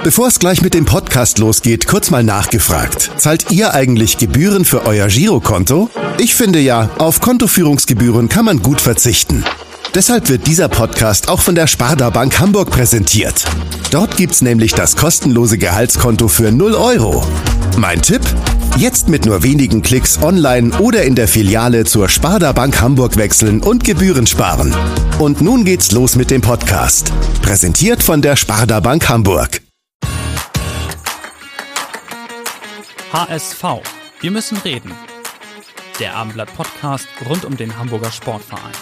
Bevor es gleich mit dem Podcast losgeht, kurz mal nachgefragt. Zahlt ihr eigentlich Gebühren für euer Girokonto? Ich finde ja, auf Kontoführungsgebühren kann man gut verzichten. Deshalb wird dieser Podcast auch von der Sparda Bank Hamburg präsentiert. Dort gibt's nämlich das kostenlose Gehaltskonto für 0 Euro. Mein Tipp? Jetzt mit nur wenigen Klicks online oder in der Filiale zur Sparda Bank Hamburg wechseln und Gebühren sparen. Und nun geht's los mit dem Podcast. Präsentiert von der Sparda Bank Hamburg. HSV. Wir müssen reden. Der Abendblatt-Podcast rund um den Hamburger Sportverein.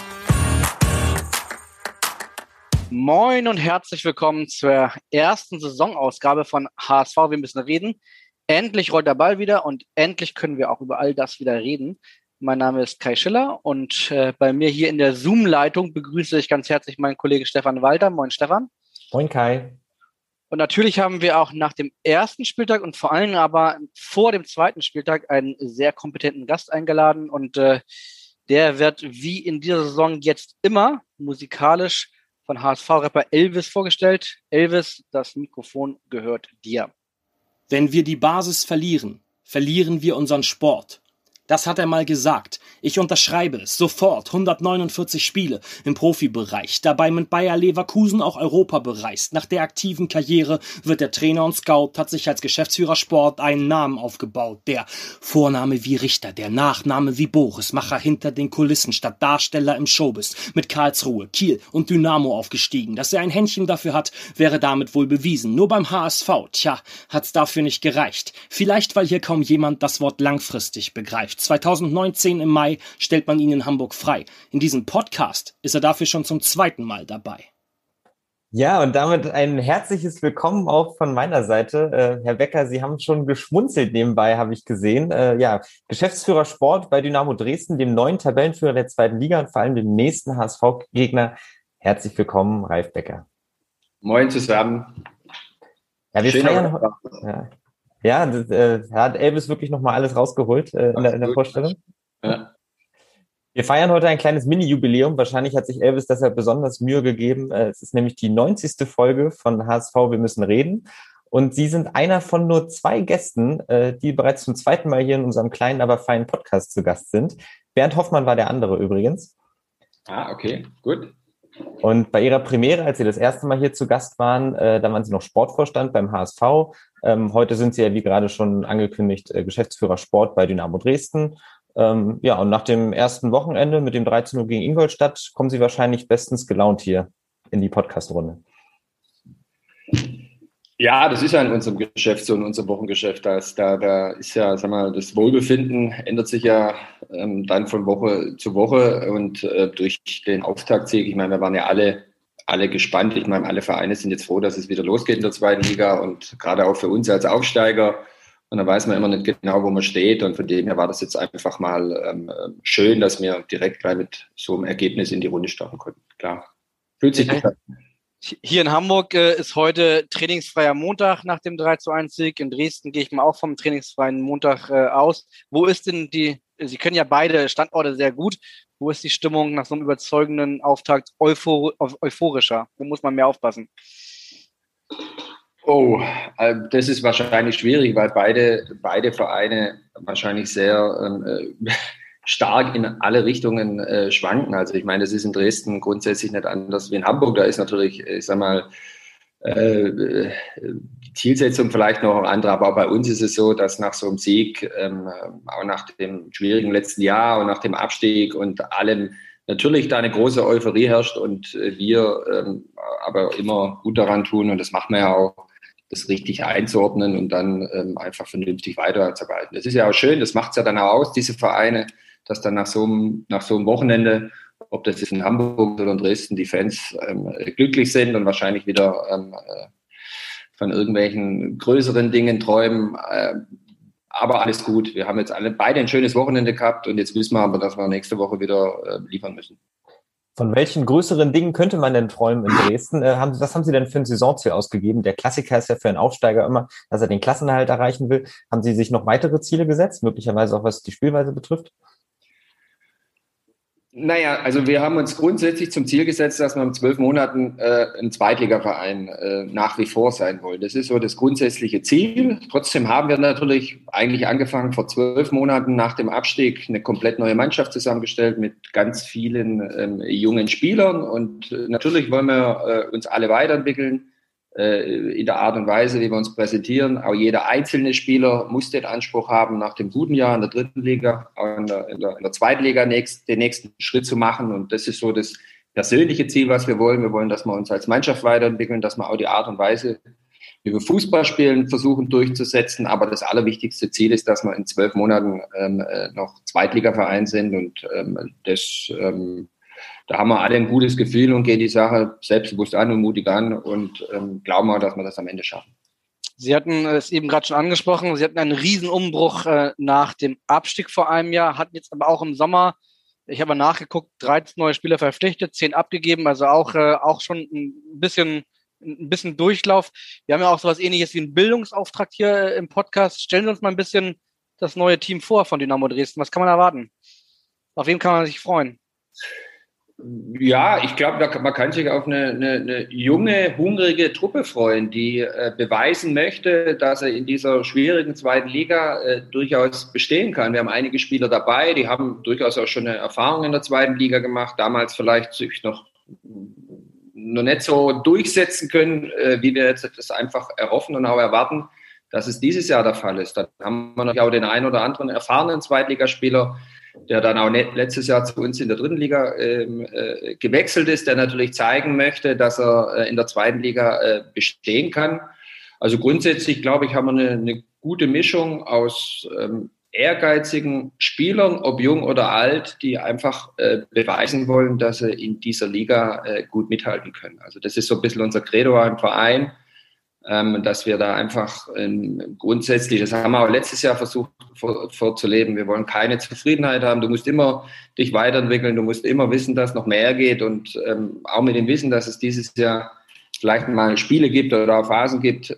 Moin und herzlich willkommen zur ersten Saisonausgabe von HSV. Wir müssen reden. Endlich rollt der Ball wieder und endlich können wir auch über all das wieder reden. Mein Name ist Kai Schiller und bei mir hier in der Zoom-Leitung begrüße ich ganz herzlich meinen Kollegen Stefan Walter. Moin Stefan. Moin Kai. Und natürlich haben wir auch nach dem ersten Spieltag und vor allem aber vor dem zweiten Spieltag einen sehr kompetenten Gast eingeladen und der wird wie in dieser Saison jetzt immer musikalisch von HSV-Rapper Elvis vorgestellt. Elvis, das Mikrofon gehört dir. Wenn wir die Basis verlieren, verlieren wir unseren Sport. Das hat er mal gesagt. Ich unterschreibe es sofort. 149 Spiele im Profibereich. Dabei mit Bayer Leverkusen auch Europa bereist. Nach der aktiven Karriere wird der Trainer und Scout, hat sich als Geschäftsführer Sport einen Namen aufgebaut. Der Vorname wie Richter, der Nachname wie Boris. Macher hinter den Kulissen statt Darsteller im Showbiz. Mit Karlsruhe, Kiel und Dynamo aufgestiegen. Dass er ein Händchen dafür hat, wäre damit wohl bewiesen. Nur beim HSV, hat's dafür nicht gereicht. Vielleicht, weil hier kaum jemand das Wort langfristig begreift. 2019 im Mai stellt man ihn in Hamburg frei. In diesem Podcast ist er dafür schon zum zweiten Mal dabei. Ja, und damit ein herzliches Willkommen auch von meiner Seite. Herr Becker, Sie haben schon geschmunzelt nebenbei, habe ich gesehen. Geschäftsführer Sport bei Dynamo Dresden, dem neuen Tabellenführer der zweiten Liga und vor allem dem nächsten HSV-Gegner. Herzlich willkommen, Ralf Becker. Moin zusammen. Ja, wir feiern. Ja, das hat Elvis wirklich nochmal alles rausgeholt in der Vorstellung. Ja. Wir feiern heute ein kleines Mini-Jubiläum. Wahrscheinlich hat sich Elvis deshalb besonders Mühe gegeben. Es ist nämlich die 90. Folge von HSV Wir müssen reden. Und Sie sind einer von nur 2 Gästen, die bereits zum zweiten Mal hier in unserem kleinen, aber feinen Podcast zu Gast sind. Bernd Hoffmann war der andere übrigens. Ah, okay, gut. Und bei Ihrer Premiere, als Sie das erste Mal hier zu Gast waren, da waren Sie noch Sportvorstand beim HSV. Heute sind Sie ja, wie gerade schon angekündigt, Geschäftsführer Sport bei Dynamo Dresden. Und nach dem ersten Wochenende mit dem 13-0 gegen Ingolstadt kommen Sie wahrscheinlich bestens gelaunt hier in die Podcast-Runde. Ja, das ist ja in unserem Geschäft so, in unserem Wochengeschäft. Da ist ja, das Wohlbefinden ändert sich ja dann von Woche zu Woche und durch den Auftaktsieg, ich meine, wir waren ja alle gespannt. Ich meine, alle Vereine sind jetzt froh, dass es wieder losgeht in der zweiten Liga und gerade auch für uns als Aufsteiger. Und da weiß man immer nicht genau, wo man steht. Und von dem her war das jetzt einfach mal schön, dass wir direkt gleich mit so einem Ergebnis in die Runde starten konnten. Klar, fühlt sich gut an. Hier in Hamburg ist heute trainingsfreier Montag nach dem 3-1-Sieg. In Dresden gehe ich mal auch vom trainingsfreien Montag aus. Wo ist denn Sie können ja beide Standorte sehr gut. Wo ist die Stimmung nach so einem überzeugenden Auftakt euphorischer? Wo muss man mehr aufpassen? Oh, das ist wahrscheinlich schwierig, weil beide Vereine wahrscheinlich sehr stark in alle Richtungen schwanken. Also ich meine, das ist in Dresden grundsätzlich nicht anders wie in Hamburg. Da ist natürlich, die Zielsetzung vielleicht noch andere, aber auch bei uns ist es so, dass nach so einem Sieg, auch nach dem schwierigen letzten Jahr und nach dem Abstieg und allem natürlich da eine große Euphorie herrscht und wir aber immer gut daran tun, und das machen wir ja auch, das richtig einzuordnen und dann einfach vernünftig weiterzuarbeiten. Das ist ja auch schön, das macht es ja dann auch aus, diese Vereine, dass dann nach so einem Wochenende, ob das jetzt in Hamburg oder in Dresden, die Fans glücklich sind und wahrscheinlich wieder von irgendwelchen größeren Dingen träumen. Aber alles gut. Wir haben jetzt beide ein schönes Wochenende gehabt und jetzt wissen wir aber, dass wir nächste Woche wieder liefern müssen. Von welchen größeren Dingen könnte man denn träumen in Dresden? Was haben Sie denn für ein Saisonziel ausgegeben? Der Klassiker ist ja für einen Aufsteiger immer, dass er den Klassenerhalt erreichen will. Haben Sie sich noch weitere Ziele gesetzt, möglicherweise auch was die Spielweise betrifft? Naja, also wir haben uns grundsätzlich zum Ziel gesetzt, dass wir in 12 Monaten ein Zweitligaverein nach wie vor sein wollen. Das ist so das grundsätzliche Ziel. Trotzdem haben wir natürlich eigentlich angefangen vor 12 Monaten nach dem Abstieg eine komplett neue Mannschaft zusammengestellt mit ganz vielen jungen Spielern. Und natürlich wollen wir uns alle weiterentwickeln in der Art und Weise, wie wir uns präsentieren. Auch jeder einzelne Spieler muss den Anspruch haben, nach dem guten Jahr in der dritten Liga, in der zweiten Liga den nächsten Schritt zu machen. Und das ist so das persönliche Ziel, was wir wollen. Wir wollen, dass wir uns als Mannschaft weiterentwickeln, dass wir auch die Art und Weise, wie wir Fußball spielen, versuchen durchzusetzen. Aber das allerwichtigste Ziel ist, dass wir in 12 Monaten noch Zweitligaverein sind. Und da haben wir alle ein gutes Gefühl und gehen die Sache selbstbewusst an und mutig an und glauben auch, dass wir das am Ende schaffen. Sie hatten es eben gerade schon angesprochen, Sie hatten einen Riesenumbruch nach dem Abstieg vor einem Jahr, hatten jetzt aber auch im Sommer, ich habe nachgeguckt, 13 neue Spieler verpflichtet, 10 abgegeben, also auch schon ein bisschen Durchlauf. Wir haben ja auch sowas Ähnliches wie einen Bildungsauftrag hier im Podcast. Stellen Sie uns mal ein bisschen das neue Team vor von Dynamo Dresden. Was kann man erwarten? Auf wen kann man sich freuen? Ja, ich glaube, man kann sich auf eine junge, hungrige Truppe freuen, die beweisen möchte, dass er in dieser schwierigen zweiten Liga durchaus bestehen kann. Wir haben einige Spieler dabei, die haben durchaus auch schon eine Erfahrung in der zweiten Liga gemacht, damals vielleicht sich noch nicht so durchsetzen können, wie wir jetzt das einfach erhoffen und auch erwarten, dass es dieses Jahr der Fall ist. Dann haben wir noch auch den einen oder anderen erfahrenen Zweitligaspieler, der dann auch letztes Jahr zu uns in der dritten Liga gewechselt ist, der natürlich zeigen möchte, dass er in der zweiten Liga bestehen kann. Also grundsätzlich, glaube ich, haben wir eine gute Mischung aus ehrgeizigen Spielern, ob jung oder alt, die einfach beweisen wollen, dass sie in dieser Liga gut mithalten können. Also das ist so ein bisschen unser Credo im Verein, dass wir da einfach grundsätzlich, das haben wir auch letztes Jahr versucht vorzuleben, wir wollen keine Zufriedenheit haben, du musst immer dich weiterentwickeln, du musst immer wissen, dass noch mehr geht und auch mit dem Wissen, dass es dieses Jahr vielleicht mal Spiele gibt oder auch Phasen gibt,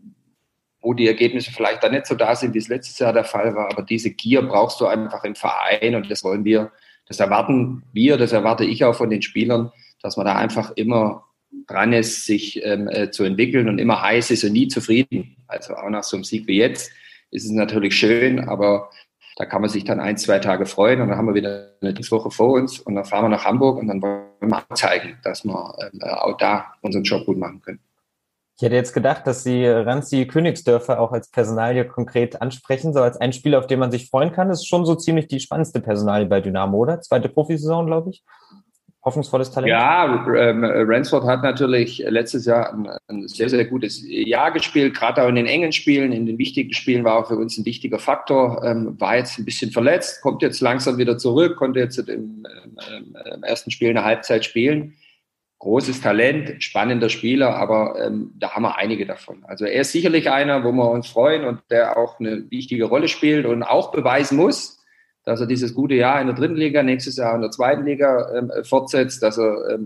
wo die Ergebnisse vielleicht dann nicht so da sind, wie es letztes Jahr der Fall war, aber diese Gier brauchst du einfach im Verein und das wollen wir, das erwarten wir, das erwarte ich auch von den Spielern, dass man da einfach immer dran ist, sich zu entwickeln und immer heiß ist und nie zufrieden. Also auch nach so einem Sieg wie jetzt ist es natürlich schön, aber da kann man sich dann 1-2 Tage freuen und dann haben wir wieder eine Woche vor uns und dann fahren wir nach Hamburg und dann wollen wir zeigen, dass wir auch da unseren Job gut machen können. Ich hätte jetzt gedacht, dass Sie Ranzi Königsdörfer auch als Personalie konkret ansprechen, so als ein Spieler, auf den man sich freuen kann. Das ist schon so ziemlich die spannendste Personalie bei Dynamo, oder? 2. Profisaison, glaube ich. Hoffnungsvolles Talent. Ja, Ransford hat natürlich letztes Jahr ein sehr, sehr gutes Jahr gespielt, gerade auch in den engen Spielen, in den wichtigen Spielen war auch für uns ein wichtiger Faktor, war jetzt ein bisschen verletzt, kommt jetzt langsam wieder zurück, konnte jetzt im ersten Spiel eine Halbzeit spielen. Großes Talent, spannender Spieler, aber da haben wir einige davon. Also er ist sicherlich einer, wo wir uns freuen und der auch eine wichtige Rolle spielt und auch beweisen muss, dass er dieses gute Jahr in der dritten Liga, nächstes Jahr in der zweiten Liga fortsetzt, dass er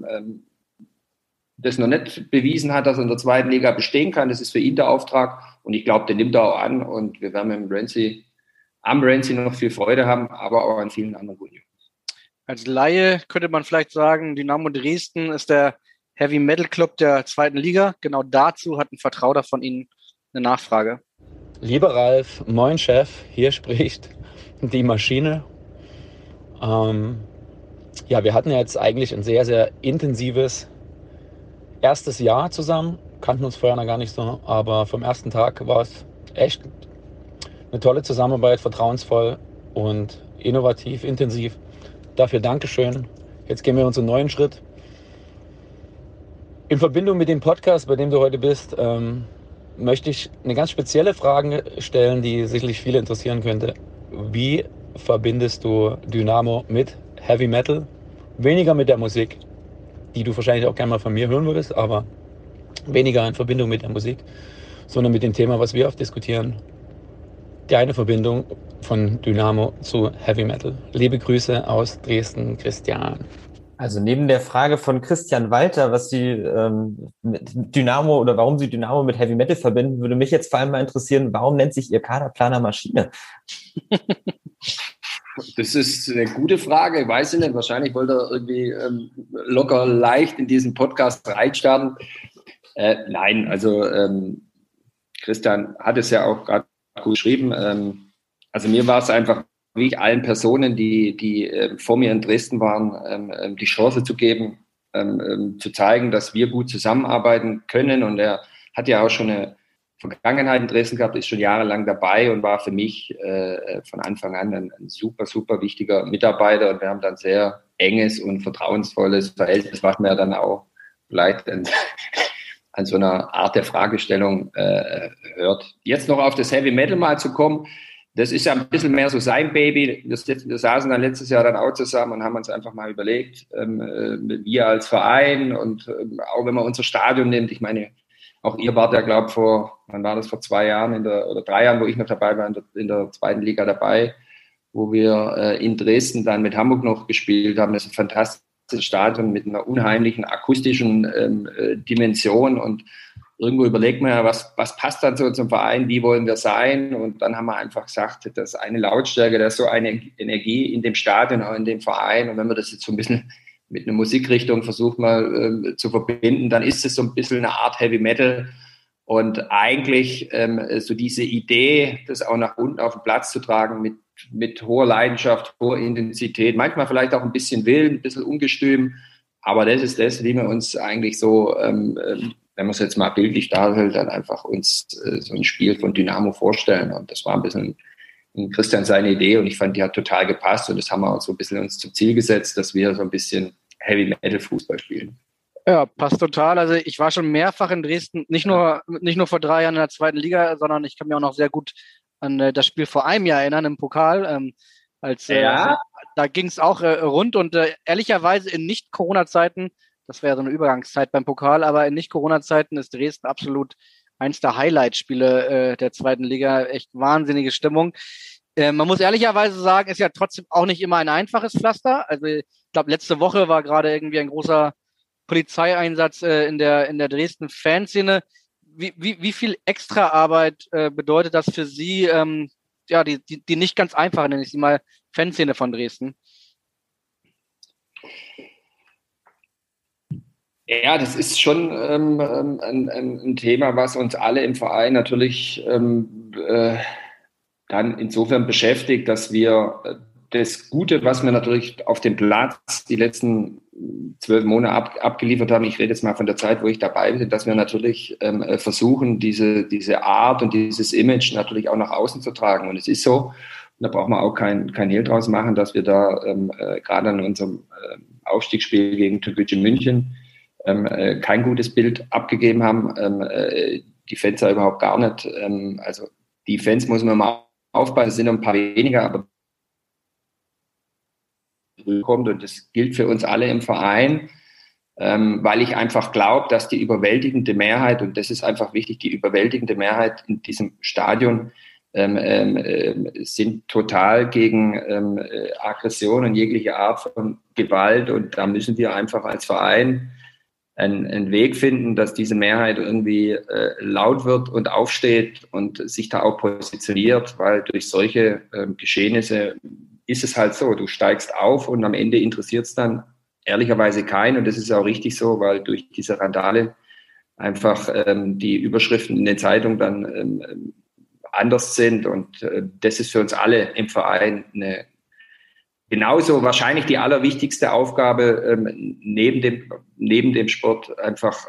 das noch nicht bewiesen hat, dass er in der zweiten Liga bestehen kann. Das ist für ihn der Auftrag und ich glaube, den nimmt er auch an und wir werden mit am Ranzi noch viel Freude haben, aber auch an vielen anderen guten Jungs. Als Laie könnte man vielleicht sagen, Dynamo Dresden ist der Heavy Metal Club der zweiten Liga. Genau dazu hat ein Vertrauter von Ihnen eine Nachfrage. Lieber Ralf, moin Chef, hier spricht die Maschine. Ja, wir hatten jetzt eigentlich ein sehr, sehr intensives erstes Jahr zusammen, kannten uns vorher noch gar nicht so, aber vom ersten Tag war es echt eine tolle Zusammenarbeit, vertrauensvoll und innovativ, intensiv. Dafür Dankeschön. Jetzt gehen wir unseren neuen Schritt. In Verbindung mit dem Podcast, bei dem du heute bist, möchte ich eine ganz spezielle Frage stellen, die sicherlich viele interessieren könnte. Wie verbindest du Dynamo mit Heavy Metal? Weniger mit der Musik, die du wahrscheinlich auch gerne mal von mir hören würdest, aber weniger in Verbindung mit der Musik, sondern mit dem Thema, was wir oft diskutieren. Deine Verbindung von Dynamo zu Heavy Metal. Liebe Grüße aus Dresden, Christian. Also neben der Frage von Christian Walter, was Sie mit Dynamo oder warum Sie Dynamo mit Heavy Metal verbinden, würde mich jetzt vor allem mal interessieren, warum nennt sich Ihr Kaderplaner Maschine? Das ist eine gute Frage, weiß ich nicht. Wahrscheinlich wollte er irgendwie locker leicht in diesen Podcast reinstarten. Nein, also Christian hat es ja auch gerade gut geschrieben. Also mir war es einfach wie allen Personen, die vor mir in Dresden waren, die Chance zu geben, zu zeigen, dass wir gut zusammenarbeiten können. Und er hat ja auch schon eine Vergangenheit in Dresden gehabt, ist schon jahrelang dabei und war für mich von Anfang an ein super, super wichtiger Mitarbeiter. Und wir haben dann sehr enges und vertrauensvolles Verhältnis, was man ja dann auch vielleicht an so einer Art der Fragestellung hört. Jetzt noch auf das Heavy Metal mal zu kommen, das ist ja ein bisschen mehr so sein Baby. Wir saßen dann letztes Jahr dann auch zusammen und haben uns einfach mal überlegt, wir als Verein und auch wenn man unser Stadion nimmt, ich meine, auch ihr wart ja, glaube ich, vor 2 Jahren oder 3 Jahren, wo ich noch dabei war, in der 2. Liga dabei, wo wir in Dresden dann mit Hamburg noch gespielt haben. Das ist ein fantastisches Stadion mit einer unheimlichen akustischen Dimension und irgendwo überlegt man ja, was passt dann so zum Verein, wie wollen wir sein? Und dann haben wir einfach gesagt, dass eine Lautstärke, da ist so eine Energie in dem Stadion, auch in dem Verein. Und wenn wir das jetzt so ein bisschen mit einer Musikrichtung versucht mal zu verbinden, dann ist es so ein bisschen eine Art Heavy Metal. Und eigentlich so diese Idee, das auch nach unten auf den Platz zu tragen mit hoher Leidenschaft, hoher Intensität, manchmal vielleicht auch ein bisschen wild, ein bisschen ungestüm. Aber das ist das, wie wir uns eigentlich so, wenn man es jetzt mal bildlich darstellt, dann einfach uns so ein Spiel von Dynamo vorstellen. Und das war ein bisschen Christian seine Idee und ich fand, die hat total gepasst und das haben wir uns so ein bisschen uns zum Ziel gesetzt, dass wir so ein bisschen Heavy Metal Fußball spielen. Ja, passt total. Also ich war schon mehrfach in Dresden, nicht nur vor 3 Jahren in der 2. Liga, sondern ich kann mich auch noch sehr gut an das Spiel vor einem Jahr erinnern im Pokal. Da ging es auch rund und ehrlicherweise in Nicht-Corona-Zeiten, das wäre so eine Übergangszeit beim Pokal, aber in Nicht-Corona-Zeiten ist Dresden absolut eins der Highlight-Spiele der 2. Liga. Echt wahnsinnige Stimmung. Man muss ehrlicherweise sagen, ist ja trotzdem auch nicht immer ein einfaches Pflaster. Also ich glaube, letzte Woche war gerade irgendwie ein großer Polizeieinsatz in der Dresden-Fanszene. Wie viel Extraarbeit bedeutet das für Sie, die nicht ganz einfache, nenne ich sie mal, Fanszene von Dresden? Ja, das ist schon ein Thema, was uns alle im Verein natürlich dann insofern beschäftigt, dass wir das Gute, was wir natürlich auf dem Platz die letzten 12 Monate abgeliefert haben, ich rede jetzt mal von der Zeit, wo ich dabei bin, dass wir natürlich versuchen, diese Art und dieses Image natürlich auch nach außen zu tragen. Und es ist so, und da braucht man auch kein Hehl draus machen, dass wir da gerade an unserem Aufstiegsspiel gegen Türkgücü München kein gutes Bild abgegeben haben. Die Fans ja überhaupt gar nicht. Also die Fans muss man mal aufpassen, es sind noch ein paar weniger, aber kommt und das gilt für uns alle im Verein, weil ich einfach glaube, dass die überwältigende Mehrheit, und das ist einfach wichtig, die überwältigende Mehrheit in diesem Stadion sind total gegen Aggression und jegliche Art von Gewalt und da müssen wir einfach als Verein einen Weg finden, dass diese Mehrheit irgendwie laut wird und aufsteht und sich da auch positioniert, weil durch solche Geschehnisse ist es halt so, du steigst auf und am Ende interessiert es dann ehrlicherweise keinen und das ist auch richtig so, weil durch diese Randale einfach die Überschriften in den Zeitungen dann anders sind und das ist für uns alle im Verein genauso wahrscheinlich die allerwichtigste Aufgabe neben dem Sport einfach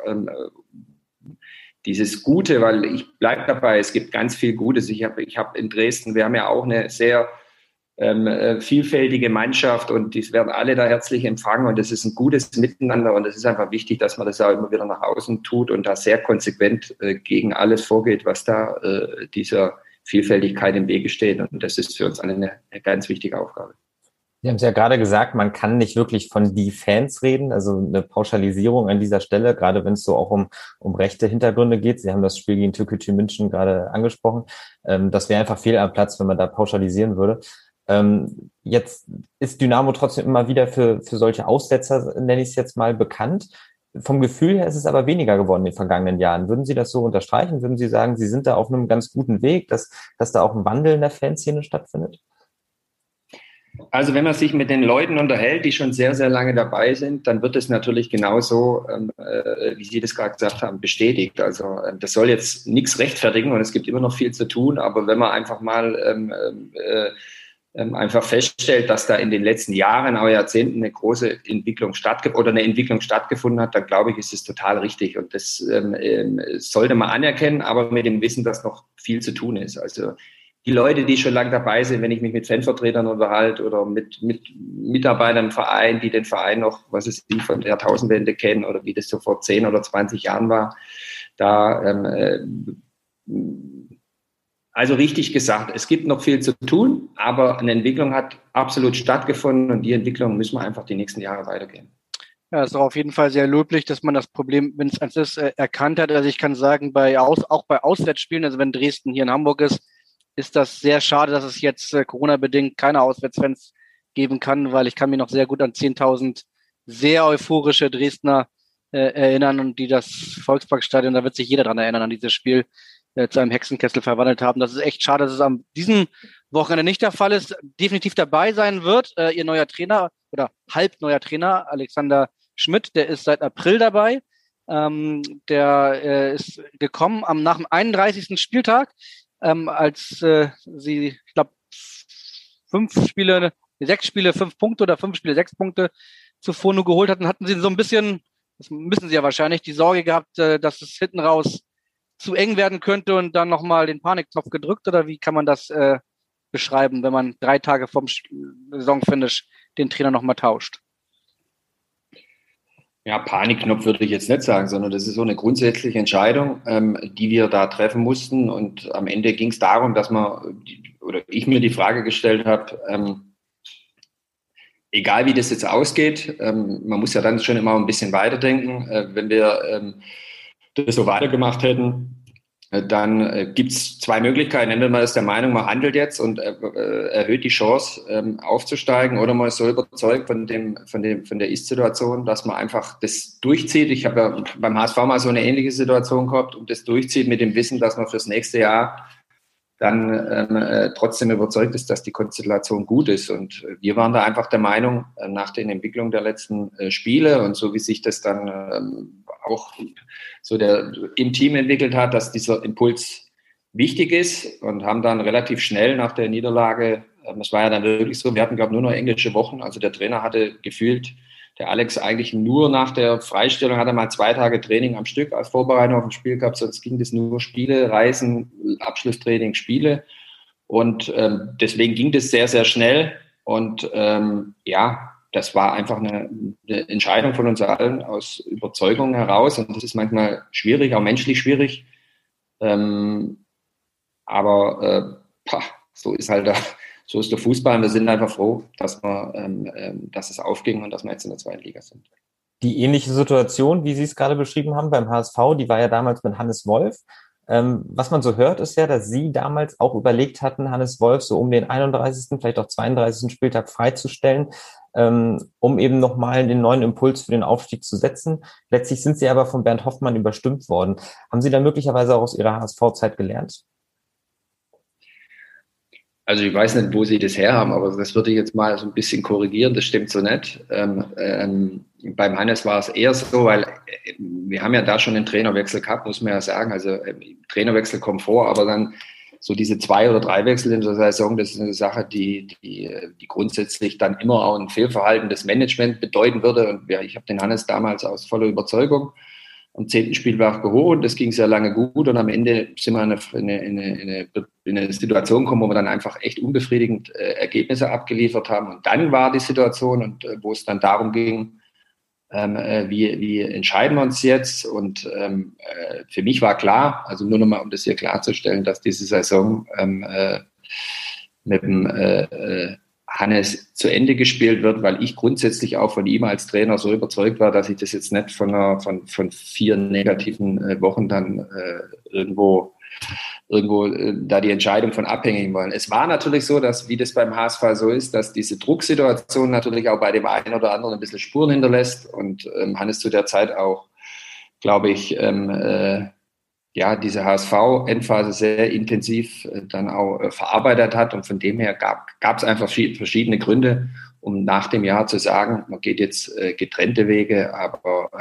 dieses Gute, weil ich bleibe dabei, es gibt ganz viel Gutes. Ich hab in Dresden, wir haben ja auch eine sehr vielfältige Mannschaft und die werden alle da herzlich empfangen und das ist ein gutes Miteinander und es ist einfach wichtig, dass man das auch immer wieder nach außen tut und da sehr konsequent gegen alles vorgeht, was da dieser Vielfältigkeit im Wege steht und das ist für uns alle eine ganz wichtige Aufgabe. Sie haben es ja gerade gesagt, man kann nicht wirklich von die Fans reden, also eine Pauschalisierung an dieser Stelle, gerade wenn es so auch um rechte Hintergründe geht. Sie haben das Spiel gegen Türkgücü München gerade angesprochen. Das wäre einfach fehl am Platz, wenn man da pauschalisieren würde. Jetzt ist Dynamo trotzdem immer wieder für solche Aussetzer, nenne ich es jetzt mal, bekannt. Vom Gefühl her ist es aber weniger geworden in den vergangenen Jahren. Würden Sie das so unterstreichen? Würden Sie sagen, Sie sind da auf einem ganz guten Weg, dass da auch ein Wandel in der Fanszene stattfindet? Also wenn man sich mit den Leuten unterhält, die schon sehr, sehr lange dabei sind, dann wird es natürlich genauso, wie Sie das gerade gesagt haben, bestätigt. Also das soll jetzt nichts rechtfertigen und es gibt immer noch viel zu tun, aber wenn man einfach mal einfach feststellt, dass da in den letzten Jahren, auch Jahrzehnten eine große Entwicklung stattgefunden hat, dann glaube ich, ist es total richtig. Und das sollte man anerkennen, aber mit dem Wissen, dass noch viel zu tun ist. Also die Leute, die schon lange dabei sind, wenn ich mich mit Fanvertretern unterhalte oder mit Mitarbeitern im Verein, die den Verein noch, was es die von der Jahrtausendwende kennen oder wie das so vor 10 oder 20 Jahren war, da also richtig gesagt, es gibt noch viel zu tun, aber eine Entwicklung hat absolut stattgefunden und die Entwicklung müssen wir einfach die nächsten Jahre weitergehen. Ja, ist auch auf jeden Fall sehr löblich, dass man das Problem, wenn es eins ist, erkannt hat. Also ich kann sagen, auch bei Auswärtsspielen, also wenn Dresden hier in Hamburg ist das sehr schade, dass es jetzt Corona-bedingt keine Auswärtsfans geben kann, weil ich kann mich noch sehr gut an 10.000 sehr euphorische Dresdner erinnern und die das Volksparkstadion, da wird sich jeder dran erinnern, an dieses Spiel zu einem Hexenkessel verwandelt haben. Das ist echt schade, dass es an diesem Wochenende nicht der Fall ist. Definitiv dabei sein wird ihr neuer Trainer oder halbneuer Trainer, Alexander Schmidt, der ist seit April dabei. Der ist gekommen nach dem 31. Spieltag, als sie, ich glaube, 6 Spiele, 5 Punkte oder 5 Spiele, 6 Punkte zuvor nur geholt hatten, hatten sie so ein bisschen, das müssen sie ja wahrscheinlich, die Sorge gehabt, dass es hinten raus zu eng werden könnte und dann nochmal den Panikknopf gedrückt, oder wie kann man das beschreiben, wenn man 3 Tage vom Saisonfinish den Trainer nochmal tauscht? Ja, Panikknopf würde ich jetzt nicht sagen, sondern das ist so eine grundsätzliche Entscheidung, die wir da treffen mussten. Und am Ende ging es darum, dass ich mir die Frage gestellt habe, egal wie das jetzt ausgeht, man muss ja dann schon immer ein bisschen weiterdenken. Wenn wir das so weitergemacht hätten, dann gibt es 2 Möglichkeiten. Entweder man ist der Meinung, man handelt jetzt und erhöht die Chance, aufzusteigen, oder man ist so überzeugt von der Ist-Situation, dass man einfach das durchzieht. Ich habe ja beim HSV mal so eine ähnliche Situation gehabt und das durchzieht mit dem Wissen, dass man fürs nächste Jahr dann trotzdem überzeugt ist, dass die Konstellation gut ist. Und wir waren da einfach der Meinung, nach den Entwicklungen der letzten Spiele und so wie sich das dann auch so im Team entwickelt hat, dass dieser Impuls wichtig ist, und haben dann relativ schnell nach der Niederlage, es war ja dann wirklich so, wir hatten, glaube ich, nur noch englische Wochen, also der Trainer hatte gefühlt, der Alex eigentlich nur nach der Freistellung, hat er mal 2 Tage Training am Stück als Vorbereitung auf ein Spiel gehabt, sonst ging das nur Spiele, Reisen, Abschlusstraining, Spiele, und deswegen ging das sehr, sehr schnell, und das war einfach eine Entscheidung von uns allen aus Überzeugung heraus, und das ist manchmal schwierig, auch menschlich schwierig, aber so ist der Fußball, und wir sind einfach froh, dass es aufging und dass wir jetzt in der 2. Liga sind. Die ähnliche Situation, wie Sie es gerade beschrieben haben beim HSV, die war ja damals mit Hannes Wolf. Was man so hört, ist ja, dass Sie damals auch überlegt hatten, Hannes Wolf so um den 31., vielleicht auch 32. Spieltag freizustellen, um eben nochmal den neuen Impuls für den Aufstieg zu setzen. Letztlich sind Sie aber von Bernd Hoffmann überstimmt worden. Haben Sie da möglicherweise auch aus Ihrer HSV-Zeit gelernt? Also ich weiß nicht, wo Sie das herhaben, aber das würde ich jetzt mal so ein bisschen korrigieren, das stimmt so nicht. Beim Hannes war es eher so, weil wir haben ja da schon einen Trainerwechsel gehabt, muss man ja sagen. Also Trainerwechsel kommt vor, aber dann so diese 2 oder 3 Wechsel in der Saison, das ist eine Sache, die grundsätzlich dann immer auch ein Fehlverhalten des Managements bedeuten würde. Und ich habe den Hannes damals aus voller Überzeugung am 10. Spieltag geholt. Das ging sehr lange gut, und am Ende sind wir in eine Situation gekommen, wo wir dann einfach echt unbefriedigend Ergebnisse abgeliefert haben. Und dann war die Situation, und wo es dann darum ging, wie entscheiden wir uns jetzt? Und für mich war klar, also nur nochmal, um das hier klarzustellen, dass diese Saison mit dem Hannes zu Ende gespielt wird, weil ich grundsätzlich auch von ihm als Trainer so überzeugt war, dass ich das jetzt nicht von 4 negativen Wochen dann irgendwo da die Entscheidung von abhängig wollen. Es war natürlich so, dass, wie das beim HSV so ist, dass diese Drucksituation natürlich auch bei dem einen oder anderen ein bisschen Spuren hinterlässt, und Hannes zu der Zeit auch, glaube ich, ja, diese HSV-Endphase sehr intensiv dann auch verarbeitet hat. Und von dem her gab es einfach verschiedene Gründe, um nach dem Jahr zu sagen, man geht jetzt getrennte Wege. Aber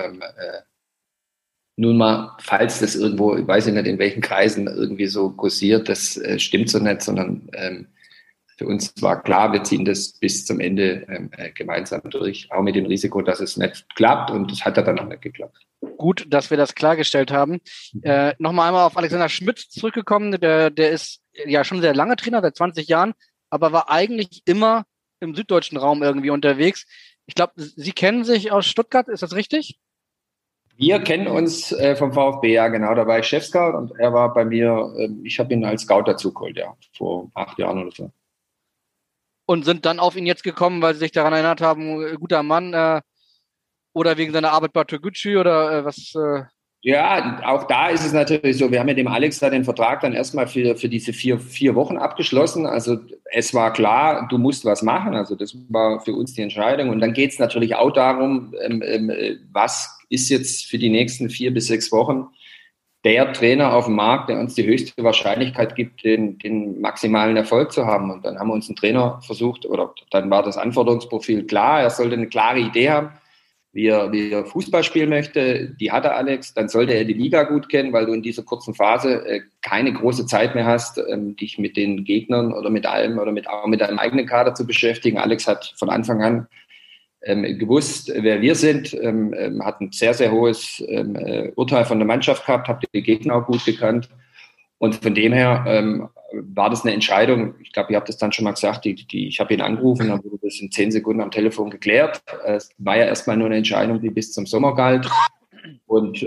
nun mal, falls das irgendwo, ich weiß nicht in welchen Kreisen irgendwie so kursiert, das stimmt so nicht, sondern für uns war klar, wir ziehen das bis zum Ende gemeinsam durch, auch mit dem Risiko, dass es nicht klappt, und das hat ja dann auch nicht geklappt. Gut, dass wir das klargestellt haben. Nochmal einmal auf Alexander Schmidt zurückgekommen, der ist ja schon sehr lange Trainer, seit 20 Jahren, aber war eigentlich immer im süddeutschen Raum irgendwie unterwegs. Ich glaube, Sie kennen sich aus Stuttgart, ist das richtig? Wir kennen uns vom VfB, ja genau, da war ich Chef-Scout und er war bei mir, ich habe ihn als Scout dazugeholt, ja, vor 8 Jahren oder so. Und sind dann auf ihn jetzt gekommen, weil sie sich daran erinnert haben, guter Mann, oder wegen seiner Arbeit bei Toguchi oder was? Ja, auch da ist es natürlich so, wir haben mit dem Alex da den Vertrag dann erstmal für diese vier Wochen abgeschlossen. Also es war klar, du musst was machen. Also das war für uns die Entscheidung. Und dann geht es natürlich auch darum, was ist jetzt für die nächsten 4 bis 6 Wochen der Trainer auf dem Markt, der uns die höchste Wahrscheinlichkeit gibt, den maximalen Erfolg zu haben. Und dann haben wir uns einen Trainer versucht, oder dann war das Anforderungsprofil klar, er sollte eine klare Idee haben, wie er Fußball spielen möchte. Die hatte Alex. Dann sollte er die Liga gut kennen, weil du in dieser kurzen Phase keine große Zeit mehr hast, dich mit den Gegnern oder mit allem oder auch mit deinem eigenen Kader zu beschäftigen. Alex hat von Anfang an gewusst, wer wir sind, hat ein sehr, sehr hohes Urteil von der Mannschaft gehabt, hat die Gegner auch gut gekannt. Und von dem her war das eine Entscheidung. Ich glaube, ihr habt das dann schon mal gesagt, ich habe ihn angerufen, dann wurde das in 10 Sekunden am Telefon geklärt. Es war ja erstmal nur eine Entscheidung, die bis zum Sommer galt. Und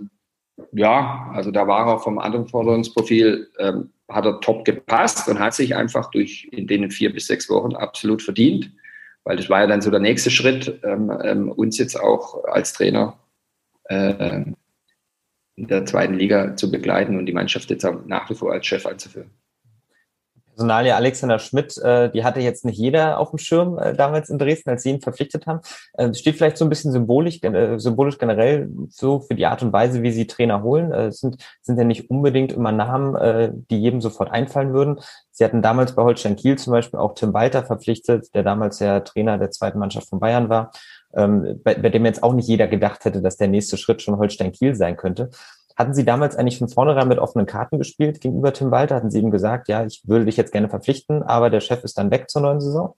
ja, also da war er vom Anforderungsprofil, hat er top gepasst und hat sich einfach in den 4 bis 6 Wochen absolut verdient. Weil das war ja dann so der nächste Schritt, uns jetzt auch als Trainer in der 2. Liga zu begleiten und die Mannschaft jetzt auch nach wie vor als Chef anzuführen. Personalie Alexander Schmidt, die hatte jetzt nicht jeder auf dem Schirm damals in Dresden, als sie ihn verpflichtet haben. Steht vielleicht so ein bisschen symbolisch generell so für die Art und Weise, wie sie Trainer holen. Es sind ja nicht unbedingt immer Namen, die jedem sofort einfallen würden. Sie hatten damals bei Holstein Kiel zum Beispiel auch Tim Walter verpflichtet, der damals ja Trainer der 2. Mannschaft von Bayern war, bei dem jetzt auch nicht jeder gedacht hätte, dass der nächste Schritt schon Holstein Kiel sein könnte. Hatten Sie damals eigentlich von vornherein mit offenen Karten gespielt gegenüber Tim Walter? Hatten Sie ihm gesagt, ja, ich würde dich jetzt gerne verpflichten, aber der Chef ist dann weg zur neuen Saison?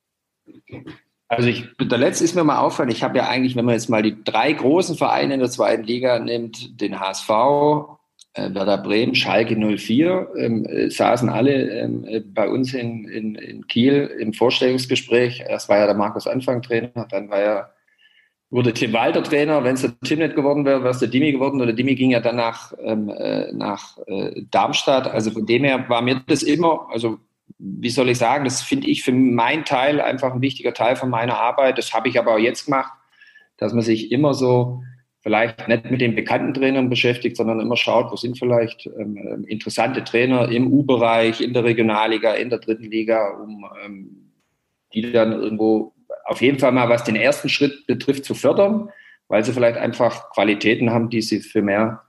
Also der letzte ist mir mal auffallen, ich habe ja eigentlich, wenn man jetzt mal die 3 großen Vereine in der 2. Liga nimmt, den HSV, Werder Bremen, Schalke 04, saßen alle bei uns in Kiel im Vorstellungsgespräch. Erst war ja der Markus Anfang Trainer, dann wurde Tim Walter Trainer. Wenn es der Tim nicht geworden wäre, wäre es der Dimi geworden. Oder Dimi ging ja dann nach Darmstadt. Also von dem her war mir das immer, also wie soll ich sagen, das finde ich für meinen Teil einfach ein wichtiger Teil von meiner Arbeit. Das habe ich aber auch jetzt gemacht, dass man sich immer so vielleicht nicht mit den bekannten Trainern beschäftigt, sondern immer schaut, wo sind vielleicht interessante Trainer im U-Bereich, in der Regionalliga, in der 3. Liga, um die dann irgendwo auf jeden Fall mal, was den ersten Schritt betrifft, zu fördern, weil sie vielleicht einfach Qualitäten haben, die sie für mehr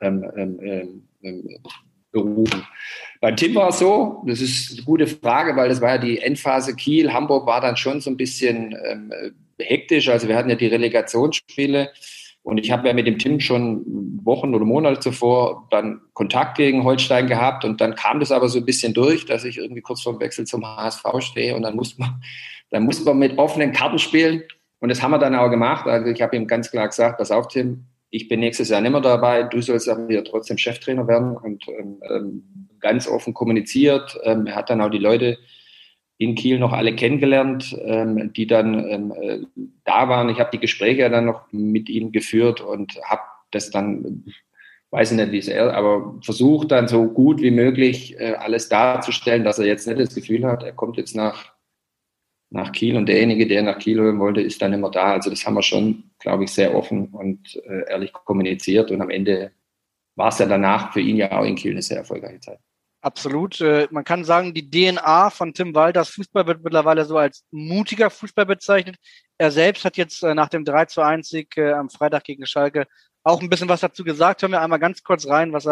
berufen. Bei Tim war es so, das ist eine gute Frage, weil das war ja die Endphase Kiel. Hamburg war dann schon so ein bisschen hektisch, also wir hatten ja die Relegationsspiele und ich habe ja mit dem Tim schon Wochen oder Monate zuvor dann Kontakt gegen Holstein gehabt und dann kam das aber so ein bisschen durch, dass ich irgendwie kurz vor dem Wechsel zum HSV stehe und dann musste man mit offenen Karten spielen und das haben wir dann auch gemacht. Also ich habe ihm ganz klar gesagt, pass auf Tim, ich bin nächstes Jahr nicht mehr dabei, du sollst aber hier trotzdem Cheftrainer werden und ganz offen kommuniziert. Er hat dann auch die Leute in Kiel noch alle kennengelernt, die dann da waren. Ich habe die Gespräche dann noch mit ihm geführt und habe das dann, weiß ich nicht, wie es er, aber versucht dann so gut wie möglich alles darzustellen, dass er jetzt nicht das Gefühl hat, er kommt jetzt nach Kiel und derjenige, der nach Kiel holen wollte, ist dann immer da. Also das haben wir schon, glaube ich, sehr offen und ehrlich kommuniziert und am Ende war es ja danach für ihn ja auch in Kiel eine sehr erfolgreiche Zeit. Absolut. Man kann sagen, die DNA von Tim Walters Fußball wird mittlerweile so als mutiger Fußball bezeichnet. Er selbst hat jetzt nach dem 3:1 Sieg am Freitag gegen Schalke auch ein bisschen was dazu gesagt. Hören wir einmal ganz kurz rein, was er